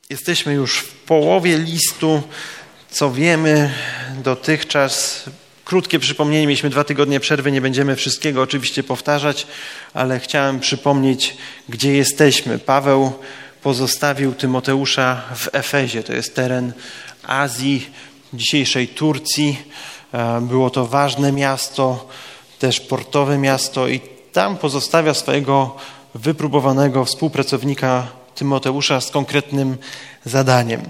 Jesteśmy już w połowie listu. Co wiemy dotychczas? Krótkie przypomnienie. Mieliśmy 2 tygodnie przerwy. Nie będziemy wszystkiego oczywiście powtarzać, ale chciałem przypomnieć, gdzie jesteśmy. Paweł pozostawił Tymoteusza w Efezie. To jest teren Azji, dzisiejszej Turcji. Było to ważne miasto, też portowe miasto i tam pozostawia swojego wypróbowanego współpracownika Tymoteusza z konkretnym zadaniem.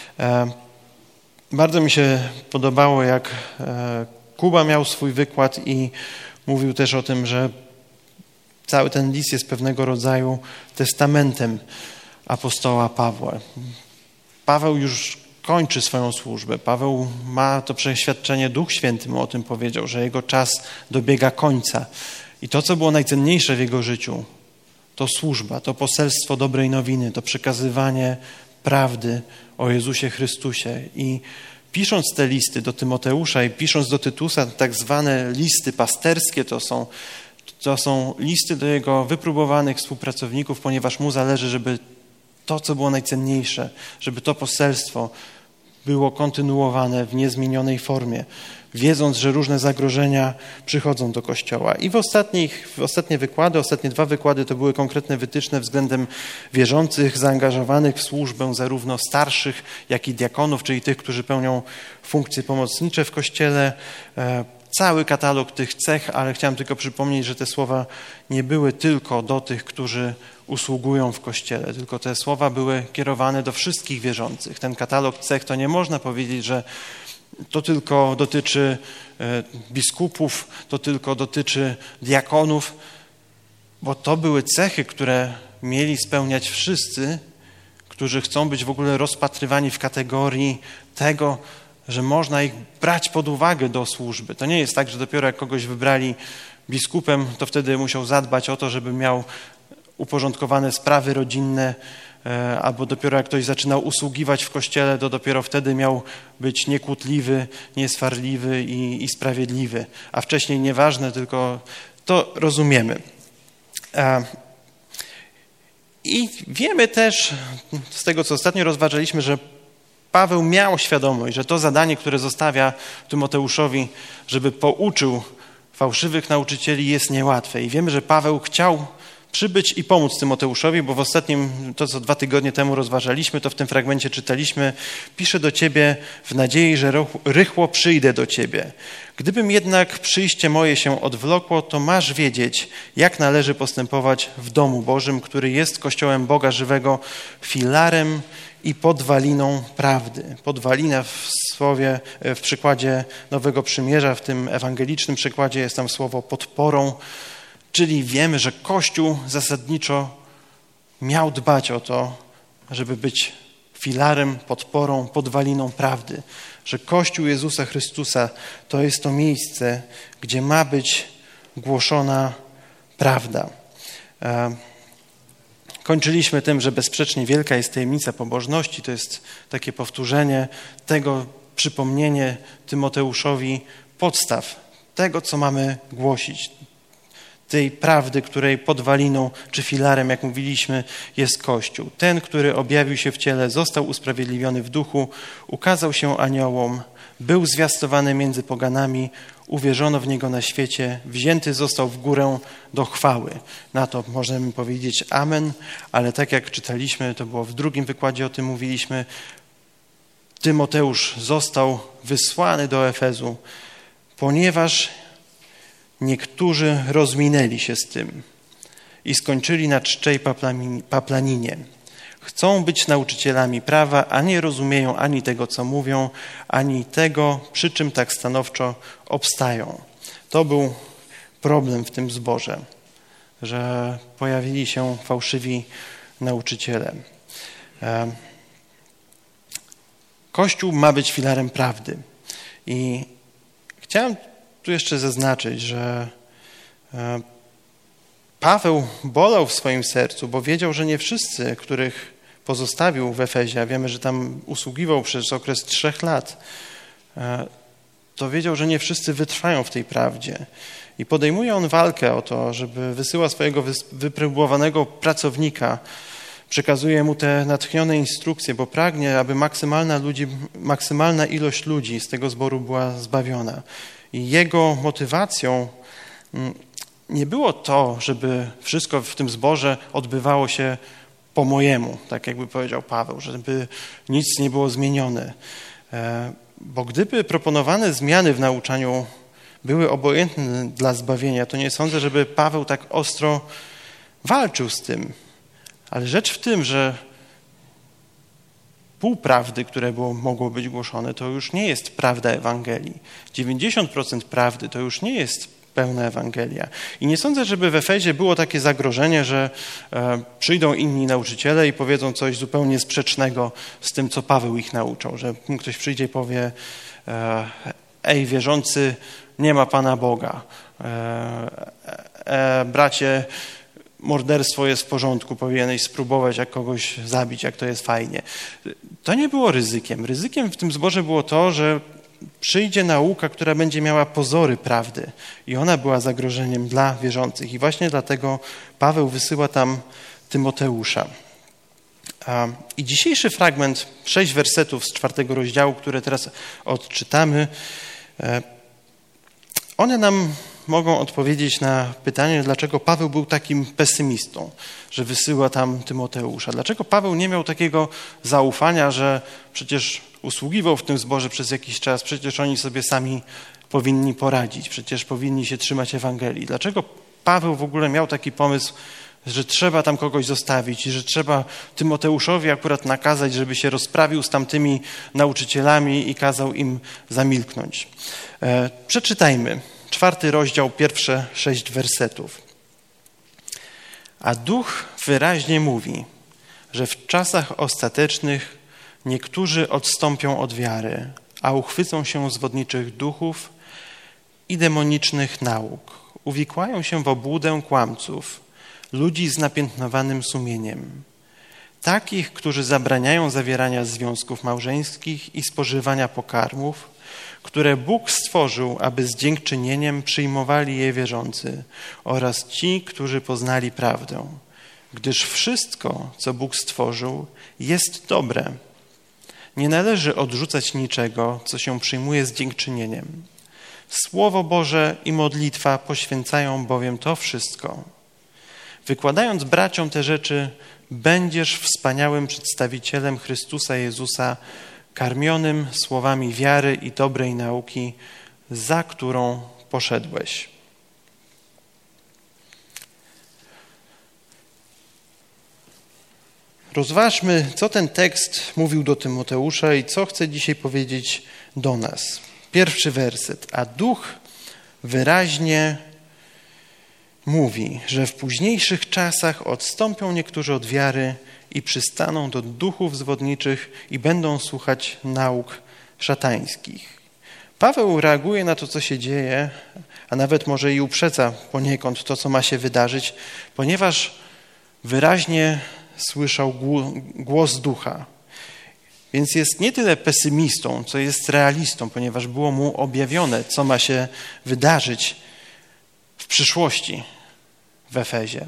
Bardzo mi się podobało, jak Kuba miał swój wykład i mówił też o tym, że cały ten list jest pewnego rodzaju testamentem apostoła Pawła. Paweł już kończy swoją służbę. Paweł ma to przeświadczenie, Duch Święty mu o tym powiedział, że jego czas dobiega końca. I to, co było najcenniejsze w jego życiu, to służba, to poselstwo dobrej nowiny, to przekazywanie prawdy o Jezusie Chrystusie. I pisząc te listy do Tymoteusza i pisząc do Tytusa, tak zwane listy pasterskie, to są listy do jego wypróbowanych współpracowników, ponieważ mu zależy, żeby to, co było najcenniejsze, żeby to poselstwo było kontynuowane w niezmienionej formie, wiedząc, że różne zagrożenia przychodzą do Kościoła. I ostatnie 2 wykłady to były konkretne wytyczne względem wierzących, zaangażowanych w służbę zarówno starszych, jak i diakonów, czyli tych, którzy pełnią funkcje pomocnicze w Kościele. Cały katalog tych cech, ale chciałem tylko przypomnieć, że te słowa nie były tylko do tych, którzy usługują w Kościele, tylko te słowa były kierowane do wszystkich wierzących. Ten katalog cech to nie można powiedzieć, że to tylko dotyczy biskupów, to tylko dotyczy diakonów, bo to były cechy, które mieli spełniać wszyscy, którzy chcą być w ogóle rozpatrywani w kategorii tego, że można ich brać pod uwagę do służby. To nie jest tak, że dopiero jak kogoś wybrali biskupem, to wtedy musiał zadbać o to, żeby miał uporządkowane sprawy rodzinne, albo dopiero jak ktoś zaczynał usługiwać w Kościele, to dopiero wtedy miał być niekłótliwy, nieswarliwy i sprawiedliwy. A wcześniej nieważne, tylko to rozumiemy. I wiemy też z tego, co ostatnio rozważaliśmy, że Paweł miał świadomość, że to zadanie, które zostawia Tymoteuszowi, żeby pouczył fałszywych nauczycieli, jest niełatwe. I wiemy, że Paweł chciał przybyć i pomóc Tymoteuszowi, bo w ostatnim, to co 2 tygodnie temu rozważaliśmy, to w tym fragmencie czytaliśmy: piszę do ciebie w nadziei, że rychło przyjdę do ciebie. Gdybym jednak przyjście moje się odwlokło, to masz wiedzieć, jak należy postępować w domu Bożym, który jest Kościołem Boga żywego, filarem i podwaliną prawdy. Podwalina w przykładzie Nowego Przymierza, w tym ewangelicznym przykładzie jest tam słowo podporą, czyli wiemy, że Kościół zasadniczo miał dbać o to, żeby być filarem, podporą, podwaliną prawdy. Że Kościół Jezusa Chrystusa to jest to miejsce, gdzie ma być głoszona prawda. Kończyliśmy tym, że bezsprzecznie wielka jest tajemnica pobożności. To jest takie powtórzenie tego, przypomnienie Tymoteuszowi podstaw tego, co mamy głosić. Tej prawdy, której podwaliną czy filarem, jak mówiliśmy, jest Kościół. Ten, który objawił się w ciele, został usprawiedliwiony w duchu, ukazał się aniołom, był zwiastowany między poganami, uwierzono w Niego na świecie, wzięty został w górę do chwały. Na to możemy powiedzieć amen, ale tak jak czytaliśmy, to było w 2 wykładzie, o tym mówiliśmy, Tymoteusz został wysłany do Efezu, ponieważ niektórzy rozminęli się z tym i skończyli na czczej paplaninie. Chcą być nauczycielami prawa, a nie rozumieją ani tego, co mówią, ani tego, przy czym tak stanowczo obstają. To był problem w tym zborze, że pojawili się fałszywi nauczyciele. Kościół ma być filarem prawdy. I chciałem tu jeszcze zaznaczyć, że Paweł bolał w swoim sercu, bo wiedział, że nie wszyscy, których pozostawił w Efezie, a wiemy, że tam usługiwał przez okres 3 lat, to wiedział, że nie wszyscy wytrwają w tej prawdzie. I podejmuje on walkę o to, żeby wysyła swojego wypróbowanego pracownika, Przekazuje mu te natchnione instrukcje, bo pragnie, aby maksymalna ilość ludzi z tego zboru była zbawiona. I jego motywacją nie było to, żeby wszystko w tym zborze odbywało się po mojemu, tak jakby powiedział Paweł, żeby nic nie było zmienione. Bo gdyby proponowane zmiany w nauczaniu były obojętne dla zbawienia, to nie sądzę, żeby Paweł tak ostro walczył z tym. Ale rzecz w tym, że pół prawdy, które mogło być głoszone, to już nie jest prawda Ewangelii. 90% prawdy to już nie jest pełna Ewangelia. I nie sądzę, żeby w Efezie było takie zagrożenie, że przyjdą inni nauczyciele i powiedzą coś zupełnie sprzecznego z tym, co Paweł ich nauczał. Że ktoś przyjdzie i powie: ej, wierzący, nie ma Pana Boga. Bracie, morderstwo jest w porządku, powinieneś spróbować jak kogoś zabić, jak to jest fajnie. To nie było ryzykiem. Ryzykiem w tym zborze było to, że przyjdzie nauka, która będzie miała pozory prawdy i ona była zagrożeniem dla wierzących. I właśnie dlatego Paweł wysyła tam Tymoteusza. I dzisiejszy fragment, 6 wersetów z 4 rozdziału, które teraz odczytamy, one nam mogą odpowiedzieć na pytanie, dlaczego Paweł był takim pesymistą, że wysyła tam Tymoteusza. Dlaczego Paweł nie miał takiego zaufania, że przecież usługiwał w tym zborze przez jakiś czas, przecież oni sobie sami powinni poradzić, przecież powinni się trzymać Ewangelii. Dlaczego Paweł w ogóle miał taki pomysł, że trzeba tam kogoś zostawić i że trzeba Tymoteuszowi akurat nakazać, żeby się rozprawił z tamtymi nauczycielami i kazał im zamilknąć. Przeczytajmy 4 rozdział, pierwsze 6 wersetów. A Duch wyraźnie mówi, że w czasach ostatecznych niektórzy odstąpią od wiary, a uchwycą się zwodniczych duchów i demonicznych nauk. Uwikłają się w obłudę kłamców, ludzi z napiętnowanym sumieniem. Takich, którzy zabraniają zawierania związków małżeńskich i spożywania pokarmów, które Bóg stworzył, aby z dziękczynieniem przyjmowali je wierzący oraz ci, którzy poznali prawdę. Gdyż wszystko, co Bóg stworzył, jest dobre. Nie należy odrzucać niczego, co się przyjmuje z dziękczynieniem. Słowo Boże i modlitwa poświęcają bowiem to wszystko. Wykładając braciom te rzeczy, będziesz wspaniałym przedstawicielem Chrystusa Jezusa, karmionym słowami wiary i dobrej nauki, za którą poszedłeś. Rozważmy, co ten tekst mówił do Tymoteusza i co chce dzisiaj powiedzieć do nas. 1 werset. A Duch wyraźnie mówi, że w późniejszych czasach odstąpią niektórzy od wiary i przystaną do duchów zwodniczych i będą słuchać nauk szatańskich. Paweł reaguje na to, co się dzieje, a nawet może i uprzedza poniekąd to, co ma się wydarzyć, ponieważ wyraźnie słyszał głos Ducha. Więc jest nie tyle pesymistą, co jest realistą, ponieważ było mu objawione, co ma się wydarzyć w przyszłości w Efezie.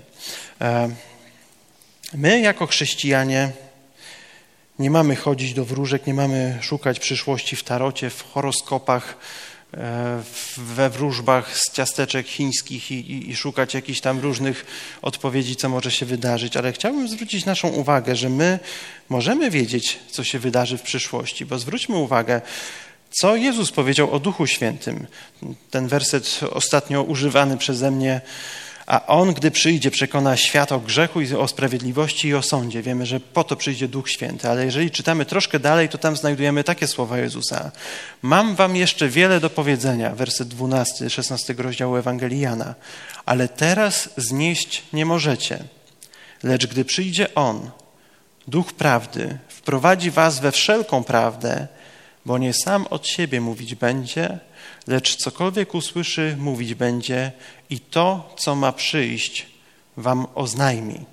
My jako chrześcijanie nie mamy chodzić do wróżek, nie mamy szukać przyszłości w tarocie, w horoskopach, we wróżbach z ciasteczek chińskich i szukać jakichś tam różnych odpowiedzi, co może się wydarzyć. Ale chciałbym zwrócić naszą uwagę, że my możemy wiedzieć, co się wydarzy w przyszłości, bo zwróćmy uwagę, co Jezus powiedział o Duchu Świętym. Ten werset ostatnio używany przeze mnie. A On, gdy przyjdzie, przekona świat o grzechu i o sprawiedliwości i o sądzie. Wiemy, że po to przyjdzie Duch Święty, ale jeżeli czytamy troszkę dalej, to tam znajdujemy takie słowa Jezusa. Mam wam jeszcze wiele do powiedzenia, werset 12, 16 rozdziału Ewangelii Jana, ale teraz znieść nie możecie. Lecz gdy przyjdzie On, Duch Prawdy, wprowadzi was we wszelką prawdę, bo nie sam od siebie mówić będzie, lecz cokolwiek usłyszy, mówić będzie i to, co ma przyjść, wam oznajmi.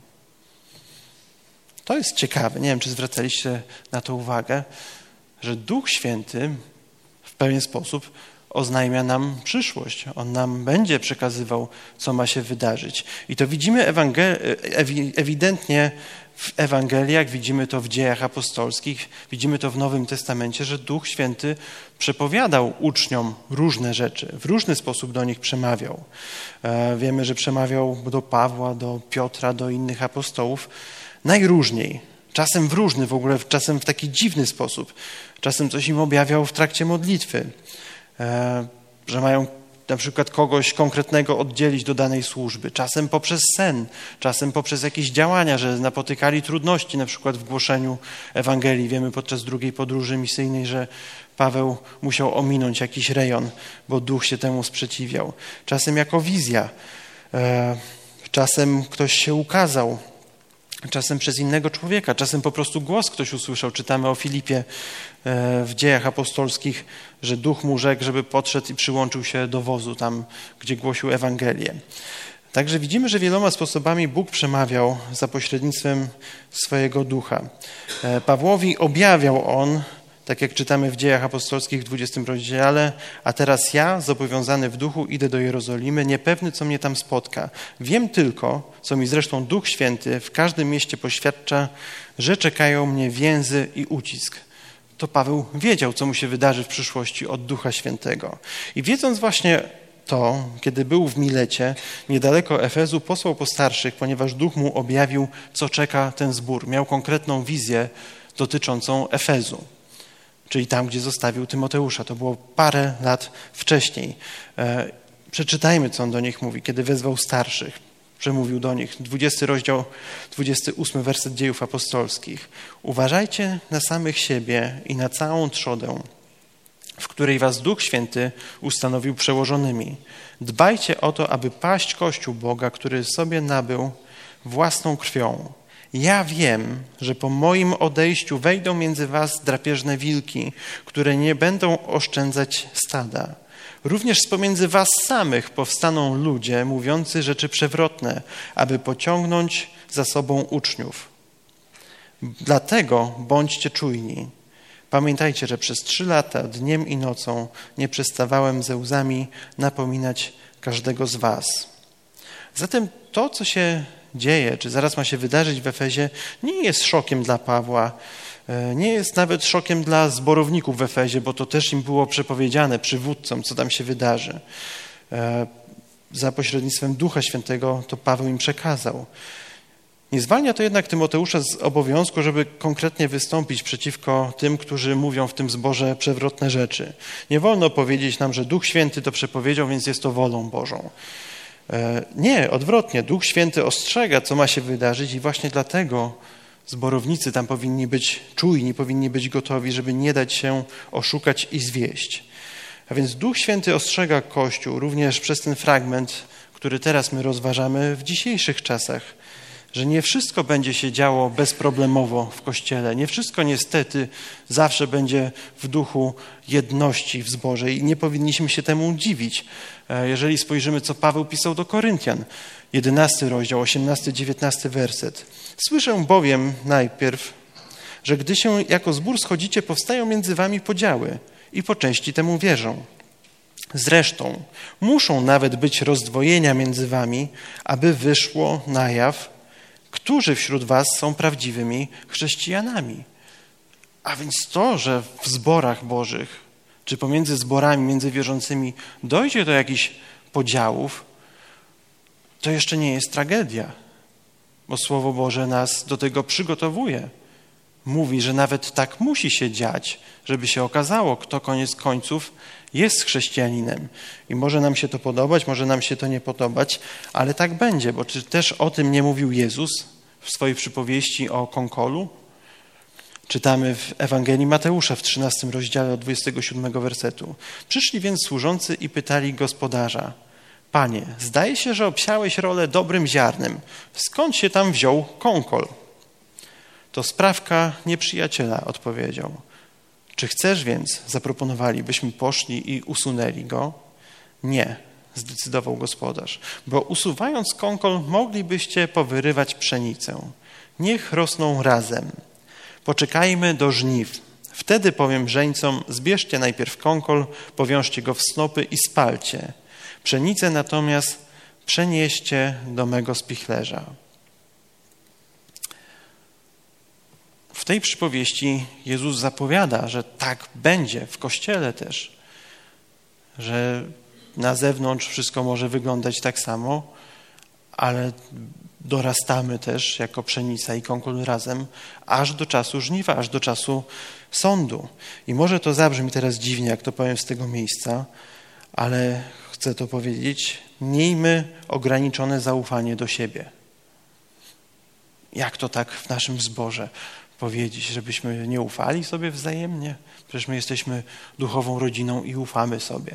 To jest ciekawe. Nie wiem, czy zwracaliście na to uwagę, że Duch Święty w pewien sposób oznajmia nam przyszłość. On nam będzie przekazywał, co ma się wydarzyć. I to widzimy ewidentnie w Ewangeliach, widzimy to w Dziejach Apostolskich, widzimy to w Nowym Testamencie, że Duch Święty przepowiadał uczniom różne rzeczy, w różny sposób do nich przemawiał. Wiemy, że przemawiał do Pawła, do Piotra, do innych apostołów najróżniej. Czasem w różny w ogóle, czasem w taki dziwny sposób. Czasem coś im objawiał w trakcie modlitwy, że mają na przykład kogoś konkretnego oddzielić do danej służby. Czasem poprzez sen, czasem poprzez jakieś działania, że napotykali trudności, na przykład w głoszeniu Ewangelii. Wiemy podczas drugiej podróży misyjnej, że Paweł musiał ominąć jakiś rejon, bo Duch się temu sprzeciwiał. Czasem jako wizja, czasem ktoś się ukazał, czasem przez innego człowieka, czasem po prostu głos ktoś usłyszał. Czytamy o Filipie w Dziejach Apostolskich, że Duch mu rzekł, żeby podszedł i przyłączył się do wozu tam, gdzie głosił Ewangelię. Także widzimy, że wieloma sposobami Bóg przemawiał za pośrednictwem swojego Ducha. Pawłowi objawiał on, tak jak czytamy w Dziejach Apostolskich w 20 rozdziale, a teraz ja, zobowiązany w duchu, idę do Jerozolimy, niepewny, co mnie tam spotka. Wiem tylko, co mi zresztą Duch Święty w każdym mieście poświadcza, że czekają mnie więzy i ucisk. To Paweł wiedział, co mu się wydarzy w przyszłości od Ducha Świętego. I wiedząc właśnie to, kiedy był w Milecie, niedaleko Efezu, posłał po starszych, ponieważ Duch mu objawił, co czeka ten zbór. Miał konkretną wizję dotyczącą Efezu, czyli tam, gdzie zostawił Tymoteusza. To było parę lat wcześniej. Przeczytajmy, co on do nich mówi, kiedy wezwał starszych. Przemówił do nich. 20 rozdział, 28 werset Dziejów Apostolskich. Uważajcie na samych siebie i na całą trzodę, w której was Duch Święty ustanowił przełożonymi. Dbajcie o to, aby paść Kościół Boga, który sobie nabył własną krwią. Ja wiem, że po moim odejściu wejdą między was drapieżne wilki, które nie będą oszczędzać stada. Również z pomiędzy was samych powstaną ludzie mówiący rzeczy przewrotne, aby pociągnąć za sobą uczniów. Dlatego bądźcie czujni. Pamiętajcie, że przez 3 lata, dniem i nocą, nie przestawałem ze łzami napominać każdego z was. Zatem to, co się dzieje, czy zaraz ma się wydarzyć w Efezie, nie jest szokiem dla Pawła, nie jest nawet szokiem dla zborowników w Efezie, bo to też im było przepowiedziane, przywódcom, co tam się wydarzy. Za pośrednictwem Ducha Świętego to Paweł im przekazał. Nie zwalnia to jednak Tymoteusza z obowiązku, żeby konkretnie wystąpić przeciwko tym, którzy mówią w tym zborze przewrotne rzeczy. Nie wolno powiedzieć nam, że Duch Święty to przepowiedział, więc jest to wolą Bożą. Nie, odwrotnie. Duch Święty ostrzega, co ma się wydarzyć i właśnie dlatego zborownicy tam powinni być czujni, powinni być gotowi, żeby nie dać się oszukać i zwieść. A więc Duch Święty ostrzega Kościół również przez ten fragment, który teraz my rozważamy w dzisiejszych czasach, że nie wszystko będzie się działo bezproblemowo w Kościele. Nie wszystko niestety zawsze będzie w duchu jedności w zborze i nie powinniśmy się temu dziwić. Jeżeli spojrzymy, co Paweł pisał do Koryntian, 11 rozdział, 18-19 werset. Słyszę bowiem najpierw, że gdy się jako zbór schodzicie, powstają między wami podziały i po części temu wierzą. Zresztą muszą nawet być rozdwojenia między wami, aby wyszło na jaw, którzy wśród was są prawdziwymi chrześcijanami. A więc to, że w zborach Bożych, czy pomiędzy zborami, między wierzącymi dojdzie do jakichś podziałów, to jeszcze nie jest tragedia, bo Słowo Boże nas do tego przygotowuje. Mówi, że nawet tak musi się dziać, żeby się okazało, kto koniec końców jest chrześcijaninem. I może nam się to podobać, może nam się to nie podobać, ale tak będzie, bo czy też o tym nie mówił Jezus w swojej przypowieści o konkolu? Czytamy w Ewangelii Mateusza w 13 rozdziale od 27 wersetu. Przyszli więc służący i pytali gospodarza: Panie, zdaje się, że obsiałeś rolę dobrym ziarnem. Skąd się tam wziął konkol? To sprawka nieprzyjaciela, odpowiedział. Czy chcesz więc, zaproponowali, byśmy poszli i usunęli go? Nie, zdecydował gospodarz, bo usuwając konkol moglibyście powyrywać pszenicę. Niech rosną razem. Poczekajmy do żniw. Wtedy powiem żeńcom, zbierzcie najpierw kąkol, powiążcie go w snopy i spalcie. Pszenicę natomiast przenieście do mego spichlerza. W tej przypowieści Jezus zapowiada, że tak będzie w Kościele też, że na zewnątrz wszystko może wyglądać tak samo, ale dorastamy też jako pszenica i kąkol razem, aż do czasu żniwa, aż do czasu sądu. I może to zabrzmi teraz dziwnie, jak to powiem z tego miejsca, ale chcę to powiedzieć, miejmy ograniczone zaufanie do siebie. Jak to tak w naszym zborze powiedzieć, żebyśmy nie ufali sobie wzajemnie? Przecież my jesteśmy duchową rodziną i ufamy sobie.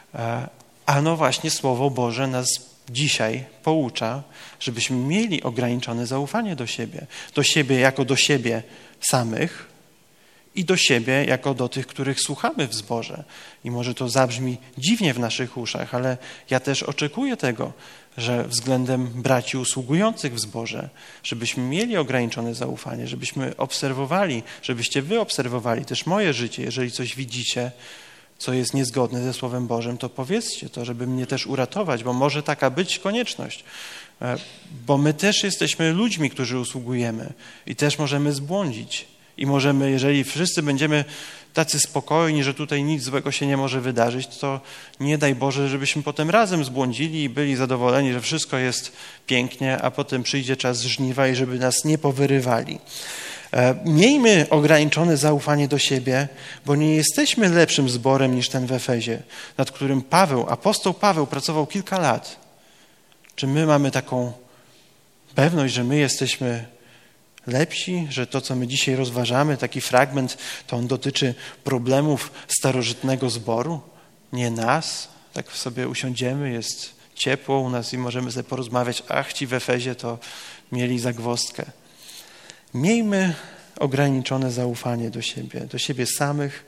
A no właśnie Słowo Boże nas dzisiaj poucza, żebyśmy mieli ograniczone zaufanie do siebie jako do siebie samych i do siebie jako do tych, których słuchamy w zborze. I może to zabrzmi dziwnie w naszych uszach, ale ja też oczekuję tego, że względem braci usługujących w zborze, żebyśmy mieli ograniczone zaufanie, żebyśmy obserwowali, żebyście wy obserwowali też moje życie. Jeżeli coś widzicie, co jest niezgodne ze Słowem Bożym, to powiedzcie to, żeby mnie też uratować, bo może taka być konieczność. Bo my też jesteśmy ludźmi, którzy usługujemy i też możemy zbłądzić. I możemy, jeżeli wszyscy będziemy tacy spokojni, że tutaj nic złego się nie może wydarzyć, to nie daj Boże, żebyśmy potem razem zbłądzili i byli zadowoleni, że wszystko jest pięknie, a potem przyjdzie czas żniwa i żeby nas nie powyrywali. Miejmy ograniczone zaufanie do siebie, bo nie jesteśmy lepszym zborem niż ten w Efezie, nad którym apostoł Paweł pracował kilka lat. Czy my mamy taką pewność, że my jesteśmy lepsi, że to, co my dzisiaj rozważamy, taki fragment, to on dotyczy problemów starożytnego zboru, nie nas. Tak sobie usiądziemy, jest ciepło u nas i możemy sobie porozmawiać, ach, ci w Efezie to mieli zagwozdkę. Miejmy ograniczone zaufanie do siebie samych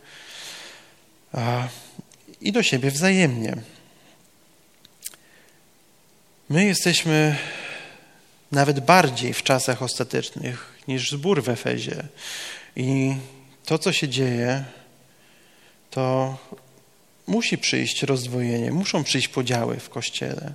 i do siebie wzajemnie. My jesteśmy nawet bardziej w czasach ostatecznych niż zbór w Efezie. I to, co się dzieje, to musi przyjść rozdwojenie, muszą przyjść podziały w Kościele.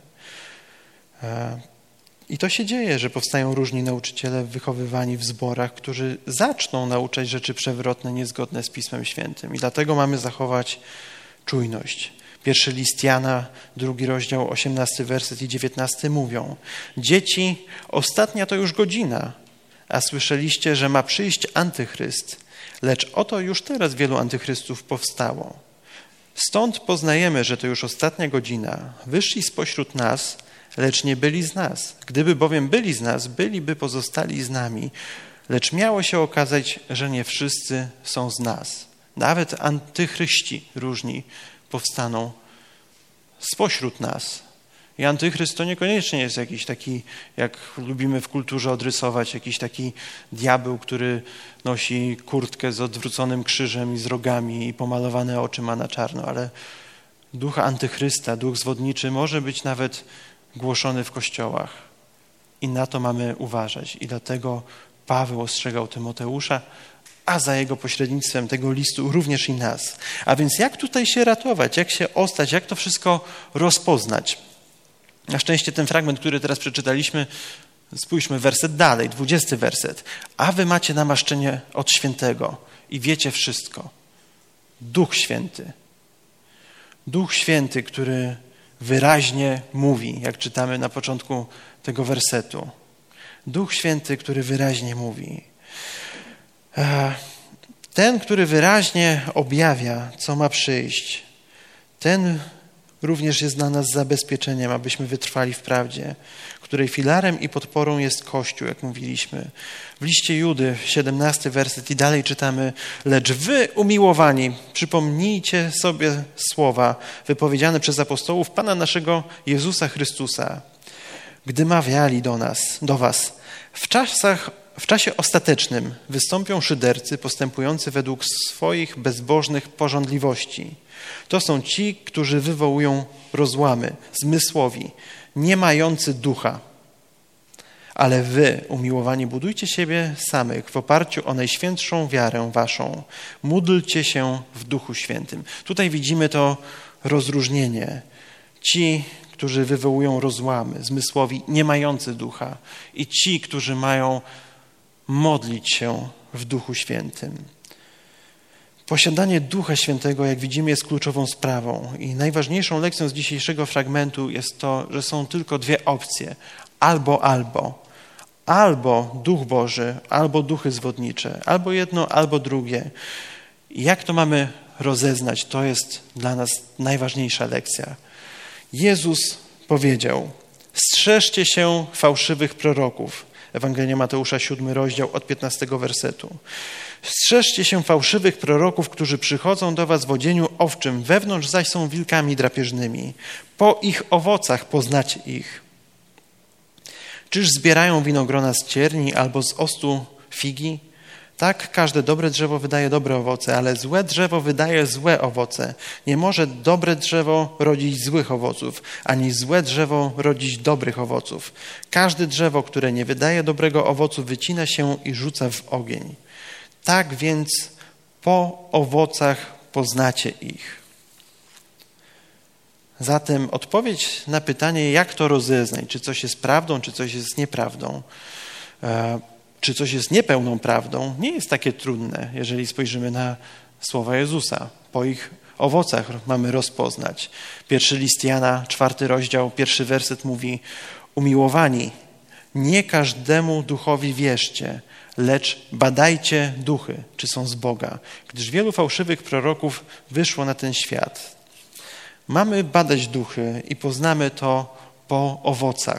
I to się dzieje, że powstają różni nauczyciele wychowywani w zborach, którzy zaczną nauczać rzeczy przewrotne, niezgodne z Pismem Świętym. I dlatego mamy zachować czujność. 1 list Jana, 2 rozdział, 18 werset i 19 mówią: dzieci, ostatnia to już godzina, a słyszeliście, że ma przyjść antychryst, lecz oto już teraz wielu antychrystów powstało. Stąd poznajemy, że to już ostatnia godzina. Wyszli spośród nas, lecz nie byli z nas. Gdyby bowiem byli z nas, byliby pozostali z nami. Lecz miało się okazać, że nie wszyscy są z nas. Nawet antychryści różni powstaną spośród nas. I antychryst to niekoniecznie jest jakiś taki, jak lubimy w kulturze odrysować, jakiś taki diabeł, który nosi kurtkę z odwróconym krzyżem i z rogami i pomalowane oczy ma na czarno, ale duch antychrysta, duch zwodniczy może być nawet głoszony w kościołach. I na to mamy uważać. I dlatego Paweł ostrzegał Tymoteusza, a za jego pośrednictwem tego listu również i nas. A więc jak tutaj się ratować, jak się ostać, jak to wszystko rozpoznać? Na szczęście ten fragment, który teraz przeczytaliśmy, spójrzmy werset dalej, 20 werset. A wy macie namaszczenie od świętego i wiecie wszystko. Duch Święty. Duch Święty, który wyraźnie mówi, jak czytamy na początku tego wersetu. Duch Święty, który wyraźnie mówi. Ten, który wyraźnie objawia, co ma przyjść, ten również jest dla nas zabezpieczeniem, abyśmy wytrwali w prawdzie, której filarem i podporą jest Kościół, jak mówiliśmy. W liście Judy, 17 werset i dalej czytamy: lecz wy, umiłowani, przypomnijcie sobie słowa wypowiedziane przez apostołów Pana naszego Jezusa Chrystusa, gdy mawiali do was: w czasie ostatecznym wystąpią szydercy postępujący według swoich bezbożnych pożądliwości. To są ci, którzy wywołują rozłamy, zmysłowi, nie mający ducha, Ale wy, umiłowani, budujcie siebie samych w oparciu o najświętszą wiarę waszą. Módlcie się w Duchu Świętym. Tutaj widzimy to rozróżnienie. Ci, którzy wywołują rozłamy, zmysłowi, nie mający ducha, i ci, którzy mają modlić się w Duchu Świętym. Posiadanie Ducha Świętego, jak widzimy, jest kluczową sprawą i najważniejszą lekcją z dzisiejszego fragmentu jest to, że są tylko dwie opcje. Albo Duch Boży, albo duchy zwodnicze, albo jedno, albo drugie. I jak to mamy rozeznać, to jest dla nas najważniejsza lekcja. Jezus powiedział: strzeżcie się fałszywych proroków. Ewangelia Mateusza, 7 rozdział, od 15 wersetu. Strzeżcie się fałszywych proroków, którzy przychodzą do was w odzieniu owczym, wewnątrz zaś są wilkami drapieżnymi. Po ich owocach poznacie ich. Czyż zbierają winogrona z cierni albo z ostu figi? Tak, każde dobre drzewo wydaje dobre owoce, ale złe drzewo wydaje złe owoce. Nie może dobre drzewo rodzić złych owoców, ani złe drzewo rodzić dobrych owoców. Każde drzewo, które nie wydaje dobrego owocu, wycina się i rzuca w ogień. Tak więc po owocach poznacie ich. Zatem odpowiedź na pytanie, jak to rozeznać, czy coś jest prawdą, czy coś jest nieprawdą, czy coś jest niepełną prawdą, nie jest takie trudne, jeżeli spojrzymy na słowa Jezusa. Po ich owocach mamy rozpoznać. Pierwszy list Jana, 4 rozdział, 1 werset mówi: umiłowani, nie każdemu duchowi wierzcie, lecz badajcie duchy, czy są z Boga, gdyż wielu fałszywych proroków wyszło na ten świat. Mamy badać duchy i poznamy to po owocach.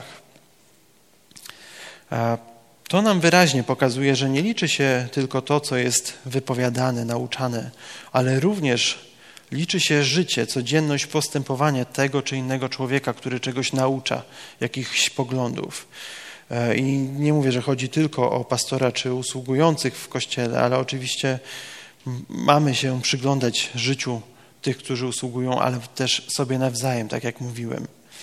To nam wyraźnie pokazuje, że nie liczy się tylko to, co jest wypowiadane, nauczane, ale również liczy się życie, codzienność, postępowanie tego czy innego człowieka, który czegoś naucza, jakichś poglądów. I nie mówię, że chodzi tylko o pastora czy usługujących w kościele, ale oczywiście mamy się przyglądać życiu tych, którzy usługują, ale też sobie nawzajem, tak jak mówiłem.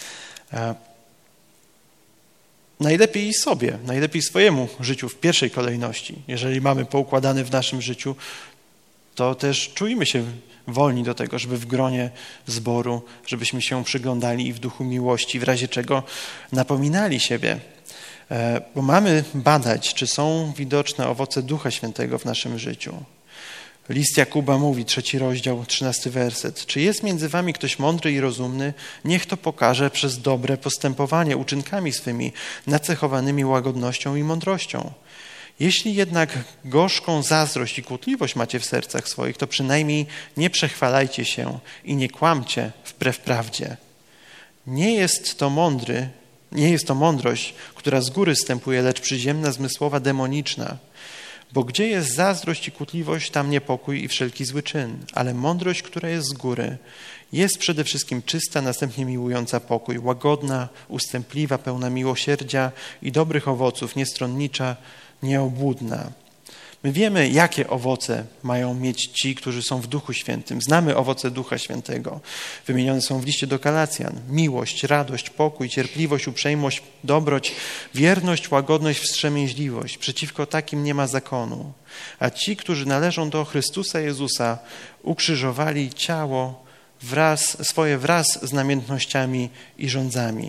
Najlepiej sobie, najlepiej swojemu życiu w pierwszej kolejności. Jeżeli mamy poukładane w naszym życiu, to też czujmy się wolni do tego, żeby w gronie zboru, żebyśmy się przyglądali i w duchu miłości, w razie czego napominali siebie. Bo mamy badać, czy są widoczne owoce Ducha Świętego w naszym życiu. List Jakuba mówi, 3 rozdział, 13 werset. Czy jest między wami ktoś mądry i rozumny? Niech to pokaże przez dobre postępowanie, uczynkami swymi, nacechowanymi łagodnością i mądrością. Jeśli jednak gorzką zazdrość i kłótliwość macie w sercach swoich, to przynajmniej nie przechwalajcie się i nie kłamcie wbrew prawdzie. Nie jest to mądrość, która z góry zstępuje, lecz przyziemna, zmysłowa, demoniczna. Bo gdzie jest zazdrość i kłótliwość, tam niepokój i wszelki zły czyn. Ale mądrość, która jest z góry, jest przede wszystkim czysta, następnie miłująca pokój, łagodna, ustępliwa, pełna miłosierdzia i dobrych owoców, niestronnicza, nieobłudna. My wiemy, jakie owoce mają mieć ci, którzy są w Duchu Świętym. Znamy owoce Ducha Świętego. Wymienione są w liście do Galacjan. Miłość, radość, pokój, cierpliwość, uprzejmość, dobroć, wierność, łagodność, wstrzemięźliwość. Przeciwko takim nie ma zakonu. A ci, którzy należą do Chrystusa Jezusa, ukrzyżowali ciało wraz z namiętnościami i rządzami.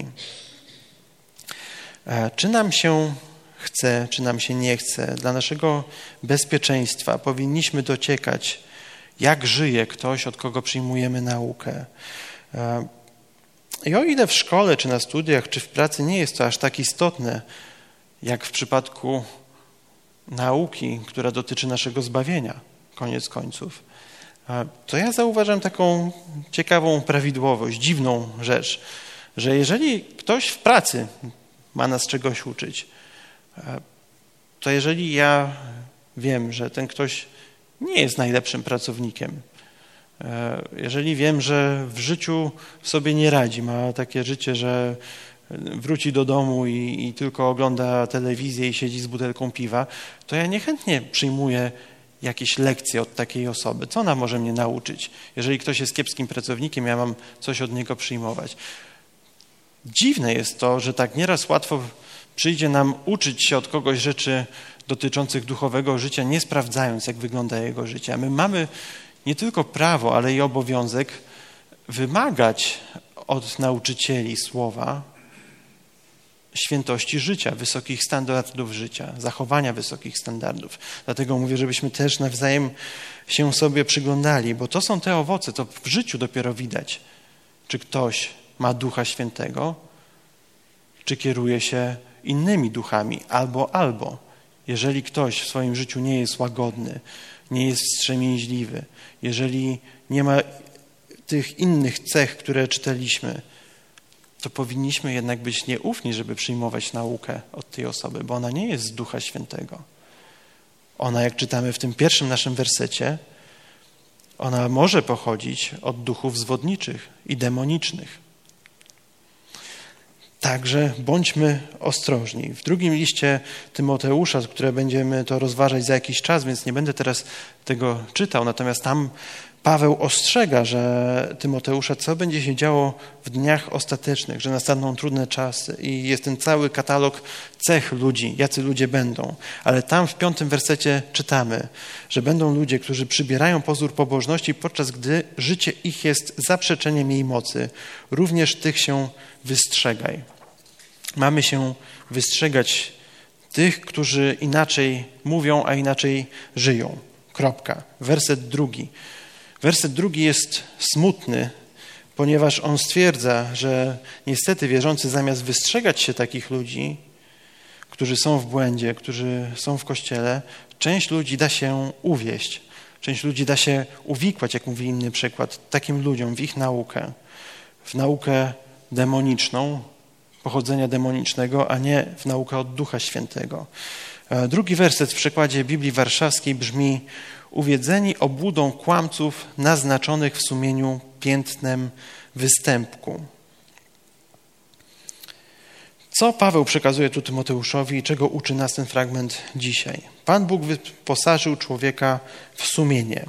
Czy nam się chce, czy nam się nie chce, dla naszego bezpieczeństwa powinniśmy dociekać, jak żyje ktoś, od kogo przyjmujemy naukę. I o ile w szkole, czy na studiach, czy w pracy nie jest to aż tak istotne, jak w przypadku nauki, która dotyczy naszego zbawienia, koniec końców, to ja zauważam taką ciekawą prawidłowość, dziwną rzecz, że jeżeli ktoś w pracy ma nas czegoś uczyć, to jeżeli ja wiem, że ten ktoś nie jest najlepszym pracownikiem, jeżeli wiem, że w życiu sobie nie radzi, ma takie życie, że wróci do domu i tylko ogląda telewizję i siedzi z butelką piwa, to ja niechętnie przyjmuję jakieś lekcje od takiej osoby. Co ona może mnie nauczyć? Jeżeli ktoś jest kiepskim pracownikiem, ja mam coś od niego przyjmować. Dziwne jest to, że tak nieraz łatwo przyjdzie nam uczyć się od kogoś rzeczy dotyczących duchowego życia, nie sprawdzając, jak wygląda jego życie. A my mamy nie tylko prawo, ale i obowiązek wymagać od nauczycieli słowa świętości życia, wysokich standardów życia, zachowania wysokich standardów. Dlatego mówię, żebyśmy też nawzajem się sobie przyglądali, bo to są te owoce, to w życiu dopiero widać, czy ktoś ma Ducha Świętego, czy kieruje się innymi duchami, albo. Jeżeli ktoś w swoim życiu nie jest łagodny, nie jest wstrzemięźliwy, jeżeli nie ma tych innych cech, które czytaliśmy, to powinniśmy jednak być nieufni, żeby przyjmować naukę od tej osoby, bo ona nie jest z Ducha Świętego. Ona, jak czytamy w tym pierwszym naszym wersecie, ona może pochodzić od duchów zwodniczych i demonicznych. Także bądźmy ostrożni. W drugim liście Tymoteusza, które będziemy to rozważać za jakiś czas, więc nie będę teraz tego czytał, natomiast tam Paweł ostrzega, że Tymoteusza, co będzie się działo w dniach ostatecznych, że nastaną trudne czasy i jest ten cały katalog cech ludzi, jacy ludzie będą. Ale tam w 5. wersecie czytamy, że będą ludzie, którzy przybierają pozór pobożności, podczas gdy życie ich jest zaprzeczeniem jej mocy. Również tych się wystrzegaj. Mamy się wystrzegać tych, którzy inaczej mówią, a inaczej żyją. Kropka. Werset 2. Werset 2 jest smutny, ponieważ on stwierdza, że niestety wierzący zamiast wystrzegać się takich ludzi, którzy są w błędzie, którzy są w Kościele, część ludzi da się uwieść, część ludzi da się uwikłać, jak mówi inny przykład, takim ludziom w ich naukę, w naukę demoniczną, pochodzenia demonicznego, a nie w naukę od Ducha Świętego. Drugi werset w przekładzie Biblii Warszawskiej brzmi: uwiedzeni obłudą kłamców naznaczonych w sumieniu piętnem występku. Co Paweł przekazuje tu Tymoteuszowi i czego uczy nas ten fragment dzisiaj? Pan Bóg wyposażył człowieka w sumienie.